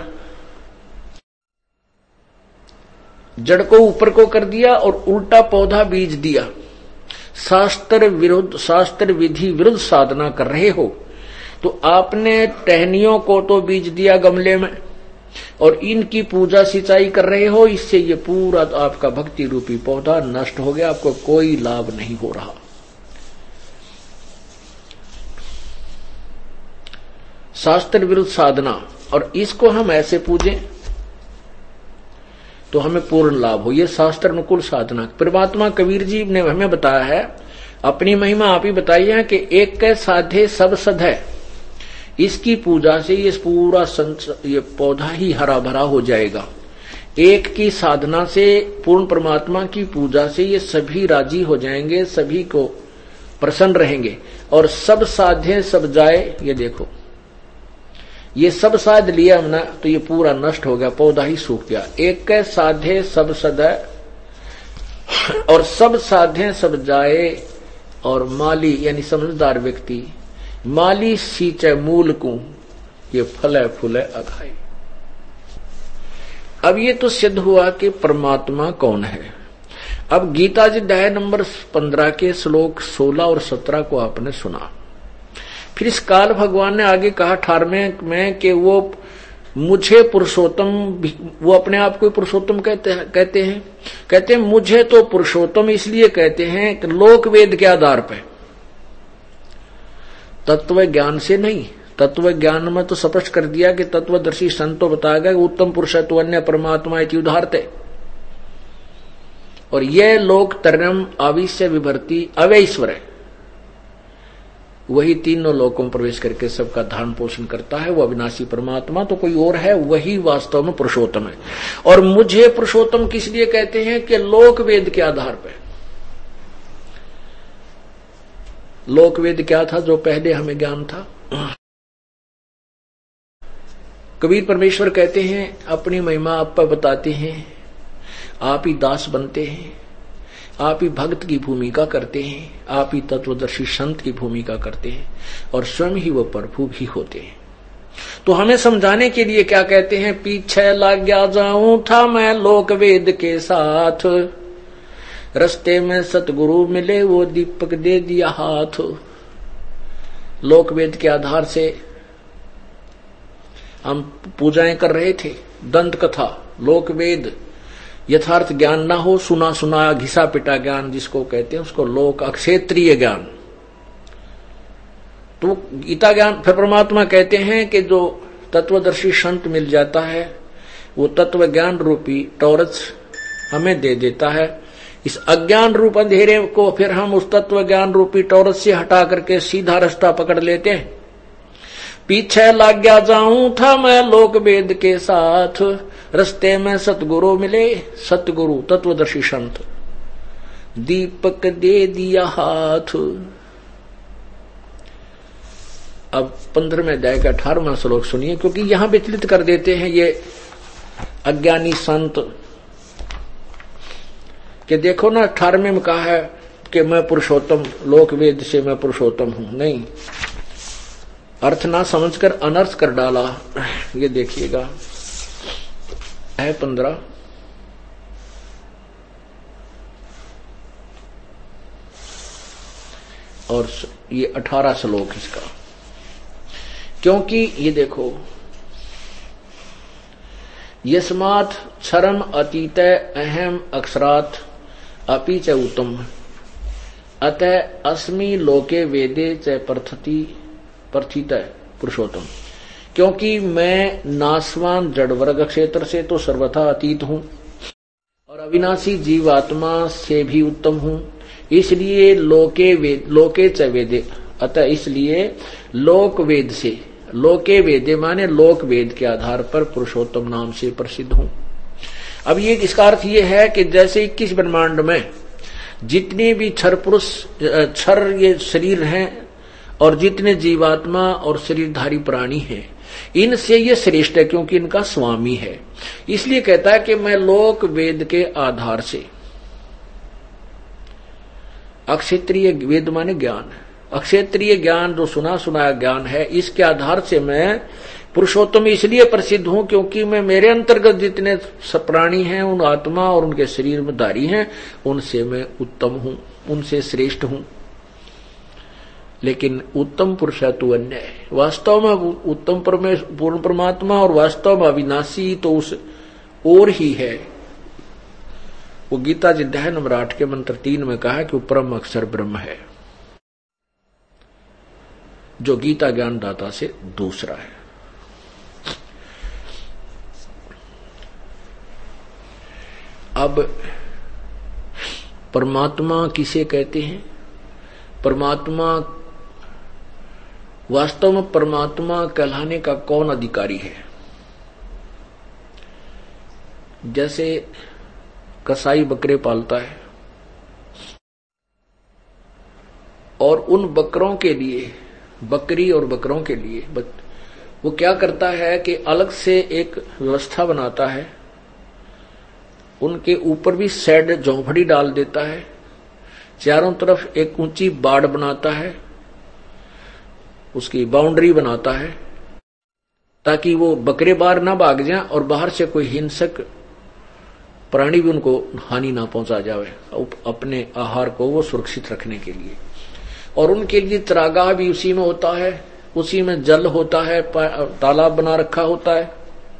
जड़ को ऊपर को कर दिया और उल्टा पौधा बीज दिया। शास्त्र विरुद्ध, शास्त्र विधि विरुद्ध साधना कर रहे हो। तो आपने टहनियों को तो बीज दिया गमले में और इनकी पूजा सिंचाई कर रहे हो, इससे ये पूरा आपका भक्ति रूपी पौधा नष्ट हो गया, आपको कोई लाभ नहीं हो रहा। शास्त्र विरुद्ध साधना, और इसको हम ऐसे पूजें तो हमें पूर्ण लाभ हो, ये शास्त्र अनुकूल साधना। परमात्मा कबीर जी ने हमें बताया है, अपनी महिमा आप ही बताई है कि एक के साधे सब सद है, इसकी पूजा से ये पूरा ये पौधा ही हरा भरा हो जाएगा। एक की साधना से, पूर्ण परमात्मा की पूजा से ये सभी राजी हो जाएंगे, सभी को प्रसन्न रहेंगे। और सब साधे सब जाए, ये देखो, ये सब साध लिया हमने तो ये पूरा नष्ट हो गया, पौधा ही सूख गया। एक के साधे सब सदै और सब साधे सब जाए, और माली यानी समझदार व्यक्ति माली सींचे मूल को, ये फले फूले अखाई। अब ये तो सिद्ध हुआ कि परमात्मा कौन है। अब गीता जी अध्याय नंबर पंद्रह के श्लोक सोलह और सत्रह को आपने सुना। फिर इस काल भगवान ने आगे कहा अठारहवें में कि वो मुझे पुरुषोत्तम, वो अपने आप को पुरुषोत्तम कहते हैं कहते हैं कहते हैं मुझे तो पुरुषोत्तम इसलिए कहते हैं कि लोक वेद के आधार पर, तत्व ज्ञान से नहीं। तत्व ज्ञान में तो स्पष्ट कर दिया कि तत्वदर्शी संतो बताया गया उत्तम पुरुष तो अन्य परमात्मा इति उदाहरते, और यह लोक तरम आविश्य विभर्ति अवैश्वर है, वही तीनों लोकों में प्रवेश करके सबका धारण पोषण करता है। वो अविनाशी परमात्मा तो कोई और है, वही वास्तव में पुरुषोत्तम है। और मुझे पुरुषोत्तम किस लिए कहते हैं कि लोक वेद के आधार पर। लोक वेद क्या था जो पहले हमें ज्ञान था? कबीर परमेश्वर कहते हैं अपनी महिमा आप पर बताते हैं, आप ही दास बनते हैं, आप ही भक्त की भूमिका करते हैं, आप ही तत्वदर्शी संत की भूमिका करते हैं, और स्वयं ही वो प्रभु भी होते हैं। तो हमें समझाने के लिए क्या कहते हैं, पीछे लग गया जाऊं था मैं लोक वेद के साथ, रस्ते में सतगुरु मिले वो दीपक दे दिया हाथ। लोक वेद के आधार से हम पूजाएं कर रहे थे, दंत कथा, लोक वेद, यथार्थ ज्ञान ना हो, सुना सुना घिसा पिटा ज्ञान जिसको कहते हैं, उसको लोक अक्षेत्रीय ज्ञान। तो गीता ज्ञान फिर परमात्मा कहते हैं कि जो तत्वदर्शी संत मिल जाता है वो तत्व ज्ञान रूपी टॉर्च हमें दे देता है। इस अज्ञान रूप अंधेरे को फिर हम उस तत्व ज्ञान रूपी टॉर्च से हटा करके सीधा रास्ता पकड़ लेते हैं। पीछे लग गया जाऊं था मैं लोक वेद के साथ, रस्ते में सतगुरु मिले, सतगुरु तत्वदर्शी संत, दीपक दे दिया हाथ। अब पंद्रहवें अध्याय का अठारहवां श्लोक सुनिए, क्योंकि यहां विचलित कर देते हैं ये अज्ञानी संत कि देखो ना अठारहवें में कहा है कि मैं पुरुषोत्तम, लोक वेद से मैं पुरुषोत्तम हूं। नहीं, अर्थ ना समझकर अनर्थ कर डाला। ये देखिएगा है पंद्रह और ये अठारह श्लोक इसका, क्योंकि ये देखो यस्मात् क्षरम अतीत अहम अक्षरात् अपि च उत्तम अतः अस्मि लोके वेदे च प्रथिति प्रथित पुरुषोत्तम। क्योंकि मैं नाशवान जड़ वर्ग क्षेत्र से तो सर्वथा अतीत हूं और अविनाशी जीवात्मा से भी उत्तम हूं, इसलिए लोके वेद लोके च वेदे, अतः इसलिए लोक वेद से, लोके वेदे माने लोक वेद के आधार पर पुरुषोत्तम नाम से प्रसिद्ध हूं। अब ये इसका अर्थ ये है कि जैसे इक्कीस ब्रह्मांड में जितने भी क्षर पुरुष क्षर ये शरीर हैं और जितने जीवात्मा और शरीरधारी प्राणी हैं, इनसे ये श्रेष्ठ है क्योंकि इनका स्वामी है। इसलिए कहता है कि मैं लोक वेद के आधार से, अक्षेत्रीय वेद माने ज्ञान, अक्षेत्रीय ज्ञान जो सुना सुनाया ज्ञान है, इसके आधार से मैं पुरुषोत्तम इसलिए प्रसिद्ध हूं क्योंकि मैं मेरे अंतर्गत जितने प्राणी हैं उन आत्मा और उनके शरीर में धारी हैं उनसे मैं उत्तम हूं, उनसे श्रेष्ठ हूं। लेकिन उत्तम पुरुष है तो अन्य है, वास्तव में उत्तम पूर्ण परमात्मा और वास्तव में अविनाशी तो उस और ही है। वो गीता जी अध्याय नंबर आठ के मंत्र तीन में कहा है कि वो परम अक्षर ब्रह्म है जो गीता ज्ञानदाता से दूसरा है। अब परमात्मा किसे कहते हैं? परमात्मा, वास्तव में परमात्मा कहलाने का कौन अधिकारी है? जैसे कसाई बकरे पालता है और उन बकरों के लिए, बकरी और बकरों के लिए वो क्या करता है कि अलग से एक व्यवस्था बनाता है, उनके ऊपर भी शेड झोंपड़ी डाल देता है, चारों तरफ एक ऊंची बाड़ बनाता है, उसकी बाउंड्री बनाता है ताकि वो बकरे बाहर ना भाग जाएं और बाहर से कोई हिंसक प्राणी भी उनको हानि ना पहुंचा जाए, अपने आहार को वो सुरक्षित रखने के लिए। और उनके लिए चरागाह भी उसी में होता है, उसी में जल होता है, तालाब बना रखा होता है।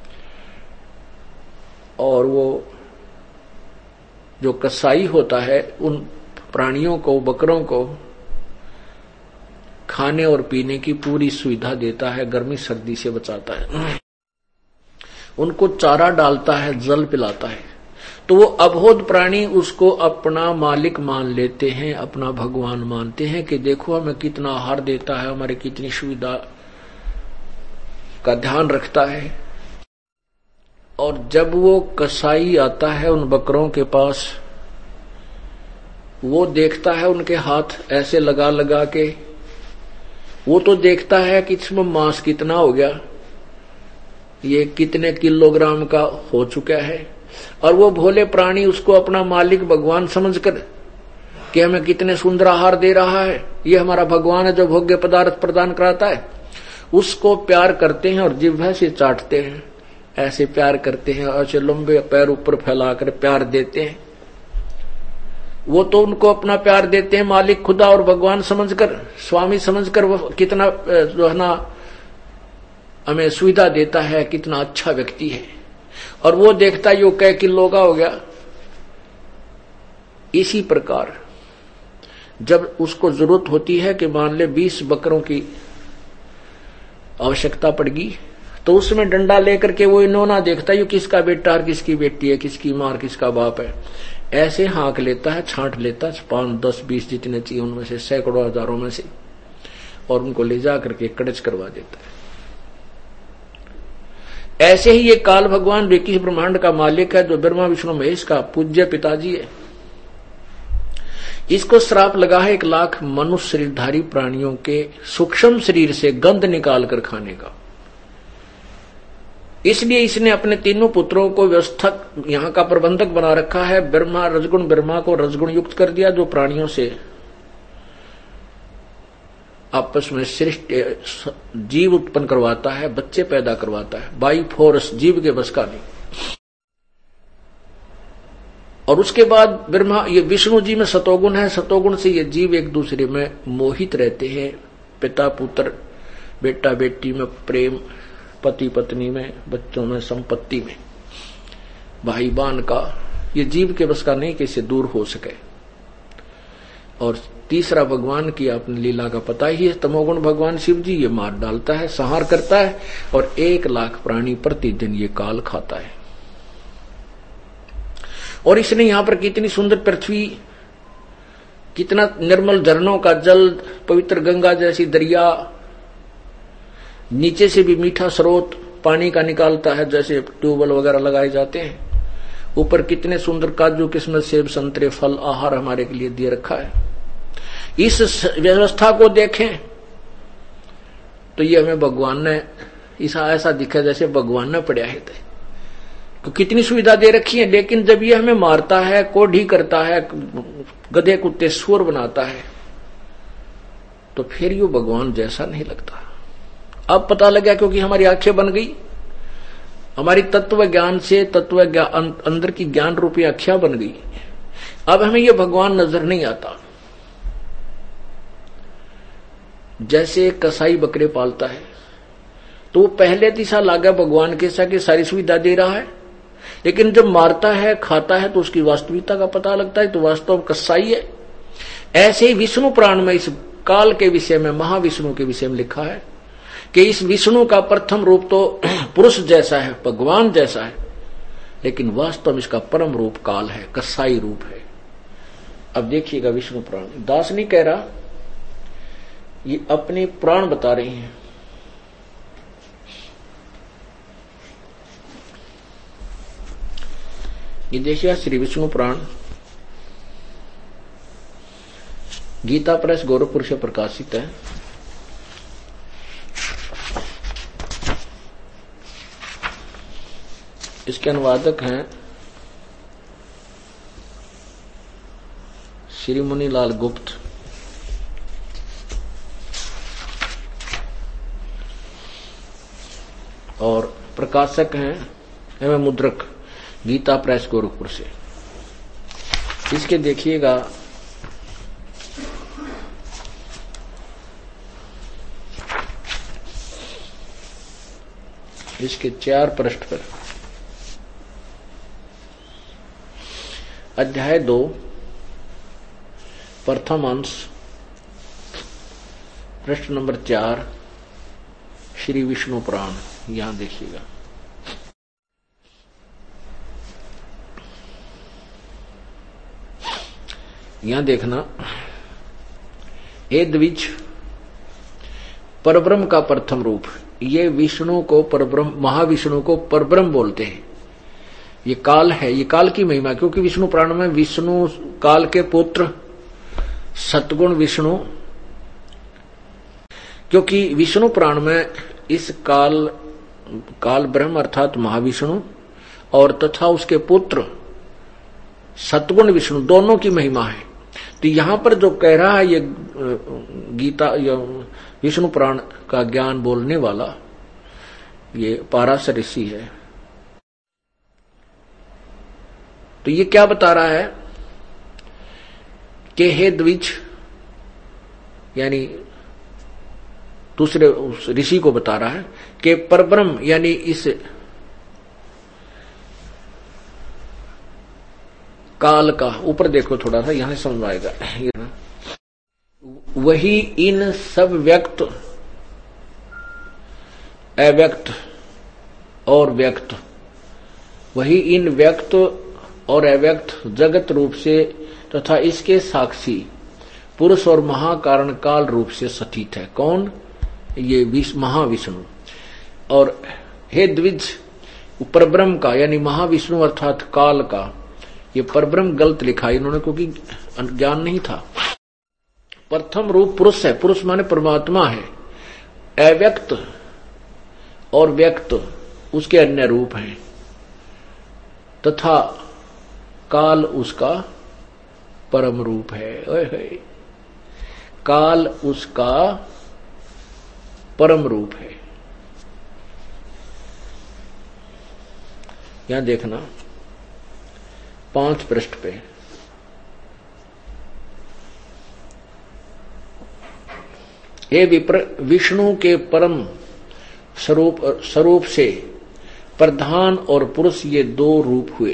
और वो जो कसाई होता है उन प्राणियों को, बकरों को खाने और पीने की पूरी सुविधा देता है, गर्मी सर्दी से बचाता है, उनको चारा डालता है, जल पिलाता है। तो वो अबोध प्राणी उसको अपना मालिक मान लेते हैं, अपना भगवान मानते हैं कि देखो हमें कितना आहार देता है, हमारी कितनी सुविधा का ध्यान रखता है। और जब वो कसाई आता है उन बकरों के पास, वो देखता है उनके हाथ ऐसे लगा लगा के, वो तो देखता है कि इसमें मांस कितना हो गया, ये कितने किलोग्राम का हो चुका है। और वो भोले प्राणी उसको अपना मालिक भगवान समझकर कि हमें कितने सुंदर आहार दे रहा है, ये हमारा भगवान है जो भोग्य पदार्थ प्रदान कराता है, उसको प्यार करते हैं और जिह्वा से चाटते हैं, ऐसे प्यार करते हैं, ऐसे लंबे पैर ऊपर फैलाकर प्यार देते हैं। वो तो उनको अपना प्यार देते हैं मालिक खुदा और भगवान समझकर, स्वामी समझकर, वो कितना जो है ना हमें सुविधा देता है, कितना अच्छा व्यक्ति है। और वो देखता है यो कै किलो का हो गया, इसी प्रकार जब उसको जरूरत होती है कि मान ले बीस बकरों की आवश्यकता पड़गी, तो उसमें डंडा लेकर के वो इन्होंने देखता है किसका बेटा और किसकी बेटी है, किसकी मां और किसका बाप है, ऐसे हाँक लेता है, छांट लेता है पांच दस बीस जितने चाहिए उनमें से, सैकड़ों हजारों में से, और उनको ले जा करके कड़च करवा देता है। ऐसे ही ये काल भगवान जो इक्कीस ब्रह्मांड का मालिक है, जो ब्रह्मा विष्णु महेश का पूज्य पिताजी है, इसको श्राप लगा है एक लाख मनुष्य शरीरधारी प्राणियों के सूक्ष्म शरीर से गंध निकाल कर खाने का। इसलिए इसने अपने तीनों पुत्रों को व्यवस्थक यहां का प्रबंधक बना रखा है। ब्रह्मा रजगुण, ब्रह्मा को रजगुण युक्त कर दिया, जो प्राणियों से आपस में सृष्टि जीव उत्पन्न करवाता है, बच्चे पैदा करवाता है, बाई फोर्स, जीव के बस का नहीं। और उसके बाद ब्रह्मा, ये विष्णु जी में सतोगुण है, सतोगुण से ये जीव एक दूसरे में मोहित रहते हैं, पिता पुत्र, बेटा बेटी में प्रेम, पति पत्नी में, बच्चों में, संपत्ति में, भाई बहन का, ये जीव के बस का नहीं कि इससे दूर हो सके। और तीसरा भगवान की आपने लीला का पता ही है, तमोगुण भगवान शिव जी, ये मार डालता है, संहार करता है, और एक लाख प्राणी प्रतिदिन ये काल खाता है। और इसने यहां पर कितनी सुंदर पृथ्वी, कितना निर्मल झरनों का जल, पवित्र गंगा जैसी दरिया, नीचे से भी मीठा स्रोत पानी का निकालता है, जैसे ट्यूबवेल वगैरह लगाए जाते हैं, ऊपर कितने सुंदर काजू किस्मत सेब संतरे फल आहार हमारे के लिए दिए रखा है। इस व्यवस्था को देखें तो ये हमें भगवान ने ऐसा ऐसा दिखा जैसे भगवान ने पढ़ा है, तो कितनी सुविधा दे रखी है। लेकिन जब ये हमें मारता है, कोढ़ी करता है, गधे कुत्ते सुअर बनाता है, तो फिर ये भगवान जैसा नहीं लगता। अब पता लगा, क्योंकि हमारी आंखें बन गई, हमारी तत्व ज्ञान से तत्व ज्ञान अंदर की ज्ञान रूपी आंखें बन गई। अब हमें यह भगवान नजर नहीं आता। जैसे कसाई बकरे पालता है, तो वो पहले दिशा लागा भगवान के साथ सारी सुविधा दे रहा है, लेकिन जब मारता है, खाता है, तो उसकी वास्तविकता का पता लगता है, तो वास्तव में कसाई है। ऐसे ही विष्णु पुराण में इस काल के विषय में, महाविष्णु के विषय में लिखा है कि इस विष्णु का प्रथम रूप तो पुरुष जैसा है, भगवान जैसा है, लेकिन वास्तव में इसका परम रूप काल है, कसाई रूप है। अब देखिएगा विष्णु पुराण, दास नहीं कह रहा, ये अपने पुराण बता रही हैं। ये देखिए श्री विष्णु पुराण गीता प्रेस गोरखपुर से प्रकाशित है। इसके अनुवादक हैं श्री मुनिलाल गुप्त। और प्रकाशक हैं एवं मुद्रक गीता प्रेस गोरखपुर से। इसके देखिएगा इसके चार पृष्ठ पर अध्याय दो प्रथम अंश पृष्ठ नंबर चार श्री विष्णु पुराण, यहां देखिएगा। यहां देखना, ए द्विज, परब्रह्म का प्रथम रूप, ये विष्णु को परब्रह्म, महाविष्णु को परब्रह्म बोलते हैं। ये काल है, ये काल की महिमा, क्योंकि विष्णु पुराण में विष्णु काल के पुत्र सतगुण विष्णु, क्योंकि विष्णु पुराण में इस काल काल ब्रह्म अर्थात महाविष्णु और तथा उसके पुत्र सतगुण विष्णु दोनों की महिमा है। तो यहां पर जो कह रहा है ये गीता, ये विष्णु पुराण का ज्ञान बोलने वाला ये पाराशर ऋषि है। तो ये क्या बता रहा है कि हे द्विज, यानी दूसरे उस ऋषि को बता रहा है कि परब्रह्म यानी इस काल का, ऊपर देखो थोड़ा सा, यहां समझ आएगा। वही इन सब व्यक्त, अव्यक्त और व्यक्त, वही इन व्यक्त और अव्यक्त जगत रूप से तथा इसके साक्षी पुरुष और महाकारण काल रूप से स्थित है। कौन? ये विष महाविष्णु। और हे द्विज, परब्रह्म का यानी महाविष्णु अर्थात काल का, ये परब्रह्म गलत लिखा इन्होंने क्योंकि ज्ञान नहीं था। प्रथम रूप पुरुष है, पुरुष माने परमात्मा है। अव्यक्त और व्यक्त उसके अन्य रूप हैं तथा काल उसका परम रूप है। ओए होए, काल उसका परम रूप है। यहां देखना पांच पृष्ठ पे, हे विप्र, विष्णु के परम स्वरूप स्वरूप से प्रधान और पुरुष ये दो रूप हुए।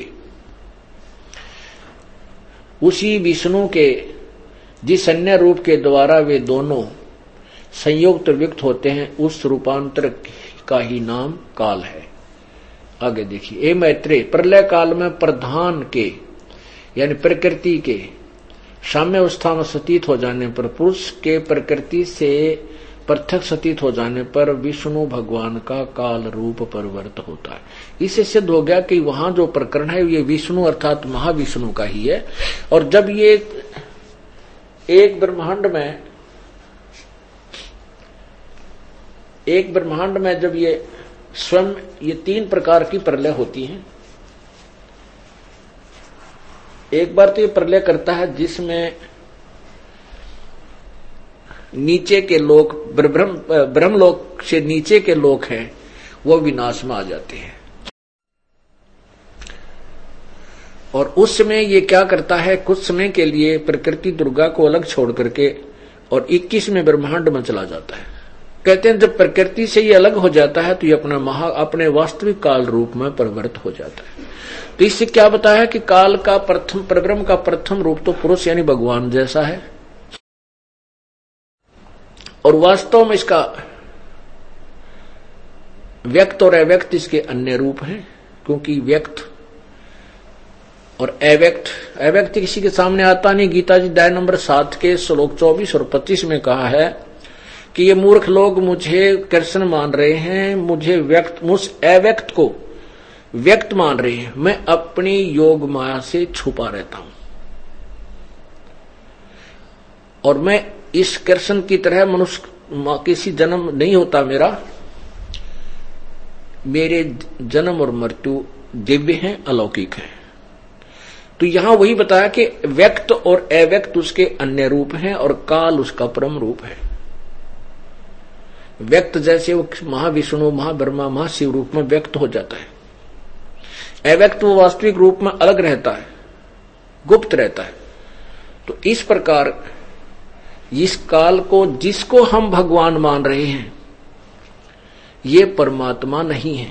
उसी विष्णु के जिस अन्य रूप के द्वारा वे दोनों संयुक्त व्यक्त होते हैं, उस रूपांतर का ही नाम काल है। आगे देखिए, ए मैत्रेय, प्रलय काल में प्रधान के यानी प्रकृति के साम्य अवस्था में स्थित हो जाने पर, पुरुष के प्रकृति से पृथक स्थित हो जाने पर विष्णु भगवान का काल रूप परिवर्त होता है। इससे सिद्ध हो गया कि वहां जो प्रकरण है ये विष्णु अर्थात महाविष्णु का ही है। और जब ये एक ब्रह्मांड में एक ब्रह्मांड में जब ये स्वयं ये तीन प्रकार की प्रलय होती हैं। एक बार तो ये प्रलय करता है जिसमें नीचे के लोक, ब्रह्म ब्रह्मलोक से नीचे के लोक हैं वो विनाश में आ जाते हैं। और उस समय ये क्या करता है, कुछ समय के लिए प्रकृति दुर्गा को अलग छोड़ करके और इक्कीसवें ब्रह्मांड में चला जाता है। कहते हैं जब प्रकृति से ये अलग हो जाता है तो ये अपना महा अपने वास्तविक काल रूप में परिवर्तित हो जाता है। तो इससे क्या बताया कि काल का प्रथम, परब्रह्म का प्रथम रूप तो पुरुष यानी भगवान जैसा है। और वास्तव में इसका व्यक्त और अव्यक्त इसके अन्य रूप हैं, क्योंकि व्यक्त और अव्यक्त अव्यक्त किसी के सामने आता नहीं। गीता जी अध्याय नंबर सात के श्लोक चौबीस और पच्चीस में कहा है कि ये मूर्ख लोग मुझे कृष्ण मान रहे हैं, मुझे व्यक्त मुझ अव्यक्त को व्यक्त मान रहे हैं, मैं अपनी योग माया से छुपा रहता हूं और मैं इस कृष्ण की तरह मनुष्य किसी जन्म नहीं होता मेरा, मेरे जन्म और मृत्यु दिव्य हैं, अलौकिक हैं। तो यहां वही बताया कि व्यक्त और अव्यक्त उसके अन्य रूप हैं और काल उसका परम रूप है। व्यक्त जैसे वो महाविष्णु, महाब्रह्मा, महाशिव रूप में व्यक्त हो जाता है, अव्यक्त वो वास्तविक रूप में अलग रहता है, गुप्त रहता है। तो इस प्रकार इस काल को जिसको हम भगवान मान रहे हैं ये परमात्मा नहीं है।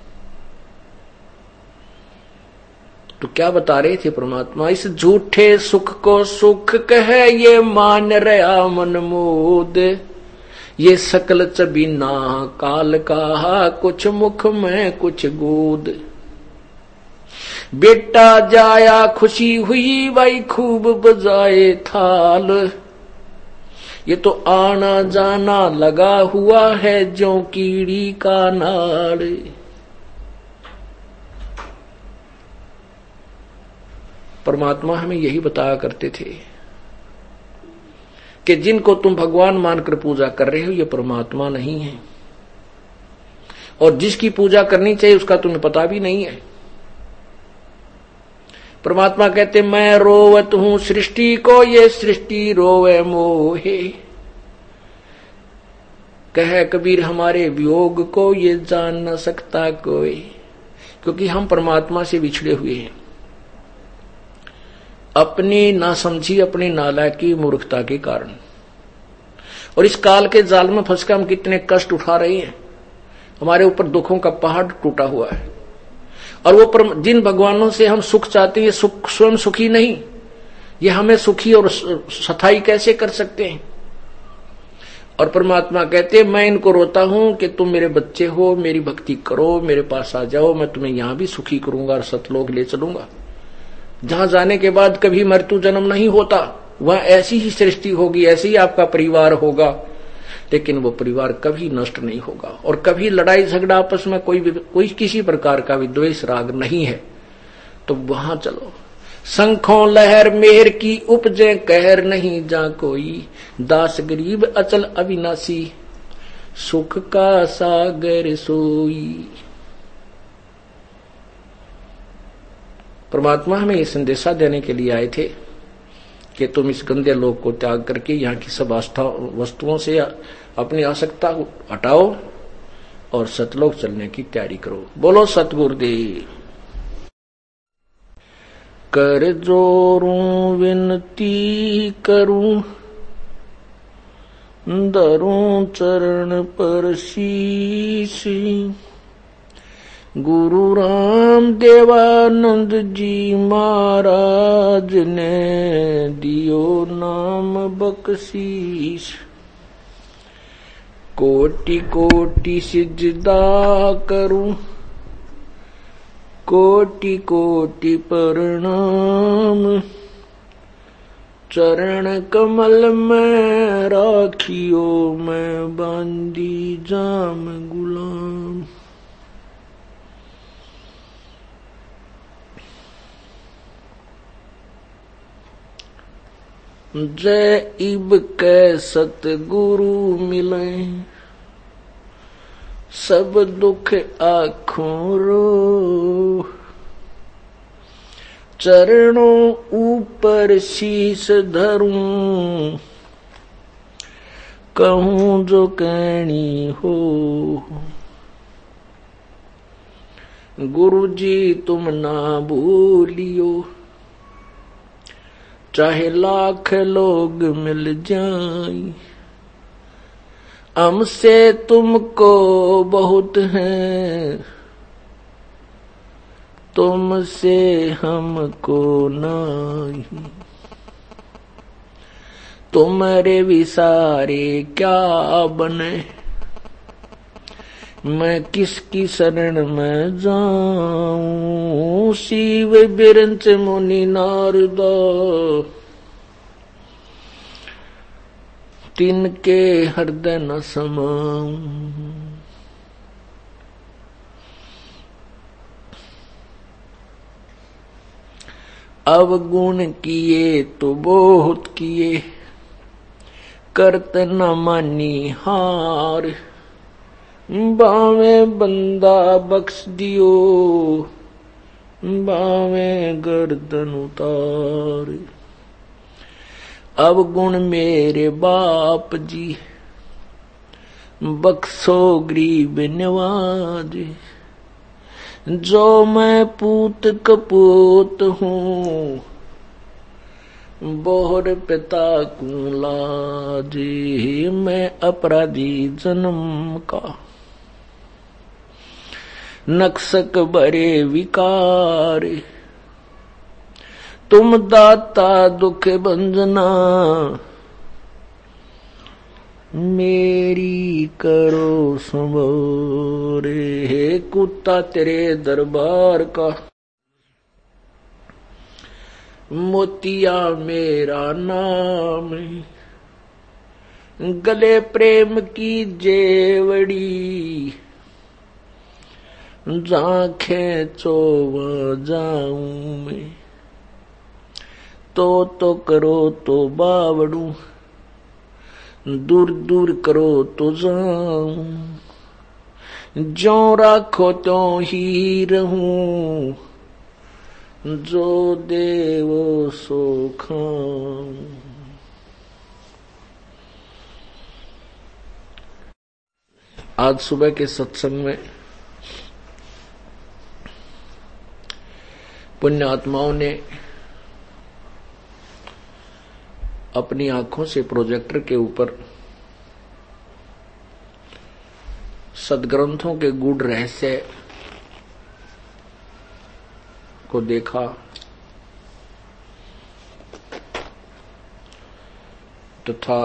तो क्या बता रहे थे परमात्मा, इस झूठे सुख को सुख कहे ये मान रहा मन मोद, ये सकल चबीना काल का कुछ मुख में कुछ गोद। बेटा जाया खुशी हुई भाई खूब बजाए थाल, ये तो आना जाना लगा हुआ है जो कीड़ी का नाड़। परमात्मा हमें यही बताया करते थे कि जिनको तुम भगवान मानकर पूजा कर रहे हो ये परमात्मा नहीं है, और जिसकी पूजा करनी चाहिए उसका तुम्हें पता भी नहीं है। परमात्मा कहते मैं रोवत हूं सृष्टि को, ये सृष्टि रोवे मोहे। कहे कबीर हमारे वियोग को ये जान न सकता कोई, क्योंकि हम परमात्मा से बिछड़े हुए हैं अपनी नासमझी, अपनी नालायकी, मूर्खता के कारण। और इस काल के जाल में फंसकर हम कितने कष्ट उठा रहे हैं, हमारे ऊपर दुखों का पहाड़ टूटा हुआ है। और वो जिन भगवानों से हम सुख चाहते हैं, ये सुख स्वयं सुखी नहीं, ये हमें सुखी और स्थायी कैसे कर सकते हैं। और परमात्मा कहते हैं मैं इनको रोता हूं कि तुम मेरे बच्चे हो, मेरी भक्ति करो, मेरे पास आ जाओ, मैं तुम्हें यहां भी सुखी करूंगा और सतलोक ले चलूंगा, जहां जाने के बाद कभी मृत्यु जन्म नहीं होता, वहां ऐसी ही सृष्टि होगी, ऐसे ही आपका परिवार होगा, लेकिन वो परिवार कभी नष्ट नहीं होगा और कभी लड़ाई झगड़ा आपस में कोई कोई किसी प्रकार का भी द्वेष राग नहीं है। तो वहां चलो। शंखों लहर मेहर की उपजे कहर नहीं जा कोई, दास गरीब अचल अविनाशी सुख का सागर सोई। परमात्मा हमें ये संदेशा देने के लिए आए थे कि तुम इस गंदे लोक को त्याग करके यहाँ की सब आस्था वस्तुओं से अपनी आसक्ता हटाओ और सतलोक चलने की तैयारी करो। बोलो सतगुरुदेव। कर जोरूं विनती करूं, धरूं चरण पर शीश, गुरु राम देवानंद जी महाराज ने दियो नाम बख्शीश। कोटि कोटि सिजदा करूं, कोटि कोटि प्रणाम, चरण कमल में राखियो मैं बांधी जाम गुलाम। जय इब कै सतगुरु मिले, सब दुख आँखों रो, चरणों ऊपर शीश धरूं, कहूं जो कहनी हो। गुरु जी तुम ना भूलियो, चाहे लाख लोग मिल जाएं, हमसे तुमको बहुत है, तुमसे हमको नहीं। तुम्हारे विसारे क्या बने, मैं किसकी शरण में जाऊं। शिव बिरंच मुनि नारद, तिनके हृदय न समाऊं। अवगुण किए तो बहुत किए, करत न मानी हार। बावे बंदा बख्श दियो, बावे गर्दन उतार। अब गुण मेरे बाप जी, बख्शो गरीब नवाज। जो मैं पूत कपूत हूँ, बोहर पिता को लाज। मैं अपराधी जन्म का, नक्सक बरे विकार। तुम दाता दुख भंजना, मेरी करो संबोरे। हे कुत्ता तेरे दरबार का, मोतिया मेरा नाम। गले प्रेम की जेवड़ी, जांखें चोवा जाऊं मैं। तो तो करो तो बावड़ू, दूर दूर करो तो जाऊं। जो राखो तो ही रहूं, जो देवो सो खाऊं। आज सुबह के सत्संग में पुण्य आत्माओं ने अपनी आंखों से प्रोजेक्टर के ऊपर सदग्रंथों के गूढ़ रहस्य को देखा, तथा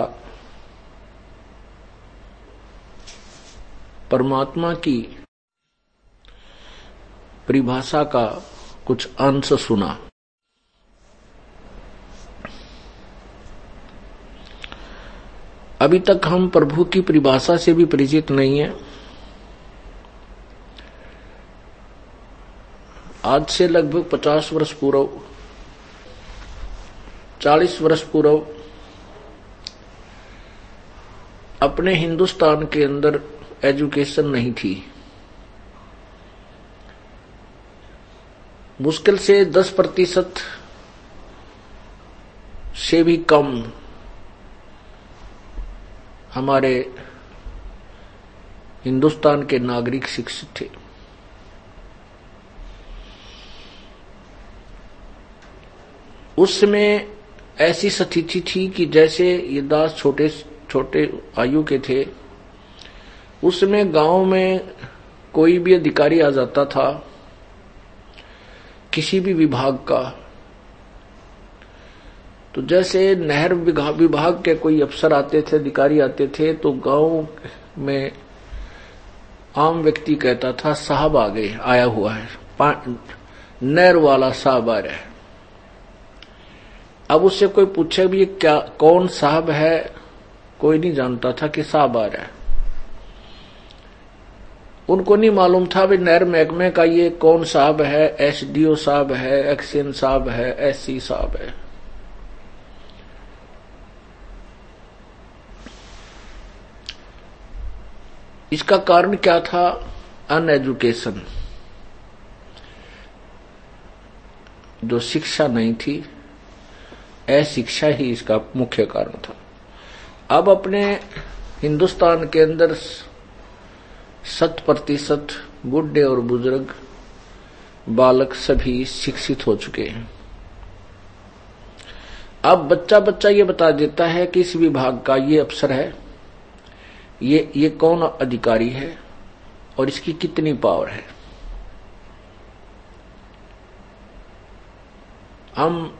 परमात्मा की परिभाषा का कुछ अंश सुना। अभी तक हम प्रभु की परिभाषा से भी परिचित नहीं है। आज से लगभग पचास वर्ष पूर्व, चालीस वर्ष पूर्व अपने हिंदुस्तान के अंदर एजुकेशन नहीं थी। मुश्किल से दस प्रतिशत से भी कम हमारे हिंदुस्तान के नागरिक शिक्षित थे। उस समय ऐसी स्थिति थी कि जैसे ये दास छोटे छोटे आयु के थे, उसमें गांव में कोई भी अधिकारी आ जाता था किसी भी विभाग का, तो जैसे नहर विभाग के कोई अफसर आते थे, अधिकारी आते थे, तो गांव में आम व्यक्ति कहता था साहब आ गए, आया हुआ है, नहर वाला साहब आ रहा है। अब उससे कोई पूछे भी क्या कौन साहब है, कोई नहीं जानता था कि साहब आ रहा है। उनको नहीं मालूम था भी नहर महकमे का ये कौन साहब है, एसडीओ साहब है, एक्शन साहब है, एससी साहब है। इसका कारण क्या था? अनएजुकेशन, जो शिक्षा नहीं थी, अशिक्षा ही इसका मुख्य कारण था। अब अपने हिंदुस्तान के अंदर शत प्रतिशत बूढ़े और बुजुर्ग बालक सभी शिक्षित हो चुके हैं। अब बच्चा बच्चा ये बता देता है कि इस विभाग का ये अफसर है, ये ये कौन अधिकारी है और इसकी कितनी पावर है। हम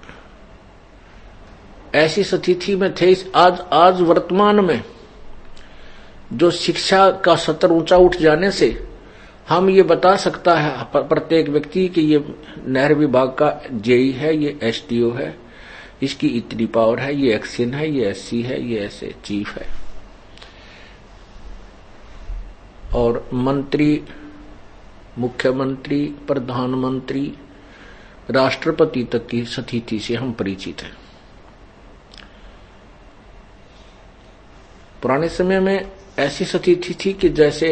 ऐसी स्थिति में थे। आज आज वर्तमान में जो शिक्षा का स्तर ऊंचा उठ जाने से हम ये बता सकता है प्रत्येक व्यक्ति कि ये नहर विभाग का जेई है, ये एसडीओ है, इसकी इतनी पावर है, ये एक्शन है, ये एससी है, ये ऐसे चीफ है। और मंत्री, मुख्यमंत्री, प्रधानमंत्री, राष्ट्रपति तक की स्थिति से हम परिचित हैं। पुराने समय में ऐसी स्थिति थी कि जैसे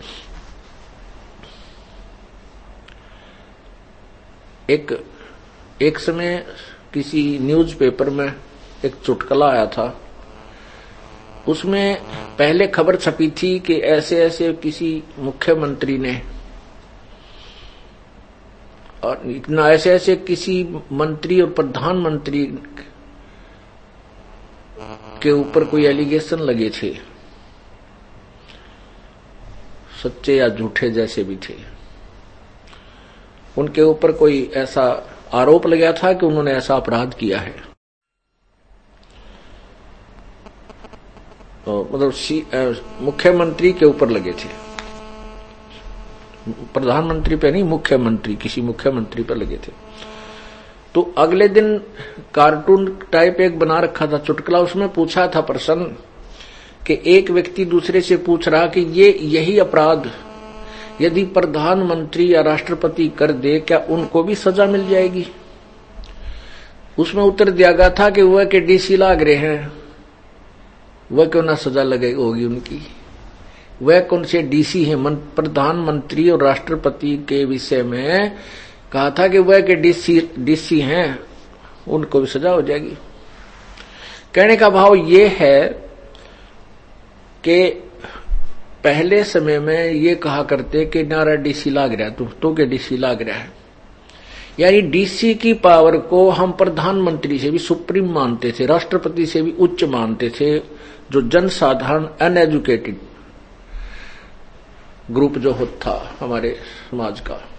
एक एक समय किसी न्यूज़पेपर में एक चुटकुला आया था। उसमें पहले खबर छपी थी कि ऐसे ऐसे किसी मुख्यमंत्री ने और इतना ऐसे ऐसे किसी मंत्री और प्रधानमंत्री के ऊपर कोई एलिगेशन लगे थे, सच्चे या झूठे जैसे भी थे। उनके ऊपर कोई ऐसा आरोप लगा था कि उन्होंने ऐसा अपराध किया है। तो मतलब मुख्यमंत्री के ऊपर लगे थे, प्रधानमंत्री पे नहीं, मुख्यमंत्री, किसी मुख्यमंत्री पर लगे थे। तो अगले दिन कार्टून टाइप एक बना रखा था चुटकुला, उसमें पूछा था प्रश्न कि एक व्यक्ति दूसरे से पूछ रहा कि ये यही अपराध यदि प्रधानमंत्री या राष्ट्रपति कर दे, क्या उनको भी सजा मिल जाएगी? उसमें उत्तर दिया गया था कि वह के डीसी लाग रहे हैं, वह क्यों ना सजा लगे होगी उनकी। वह कौन से डीसी हैं? प्रधानमंत्री और राष्ट्रपति के विषय में कहा था कि वह के डीसी डीसी हैं, उनको भी सजा हो जाएगी। कहने का भाव ये है कि पहले समय में ये कहा करते कि नारा डीसी लाग रहा है, तू तो के डीसी लाग रहा है। यानी डीसी की पावर को हम प्रधानमंत्री से भी सुप्रीम मानते थे, राष्ट्रपति से भी उच्च मानते थे। जो जनसाधारण अनएजुकेटेड ग्रुप जो होता हमारे समाज का,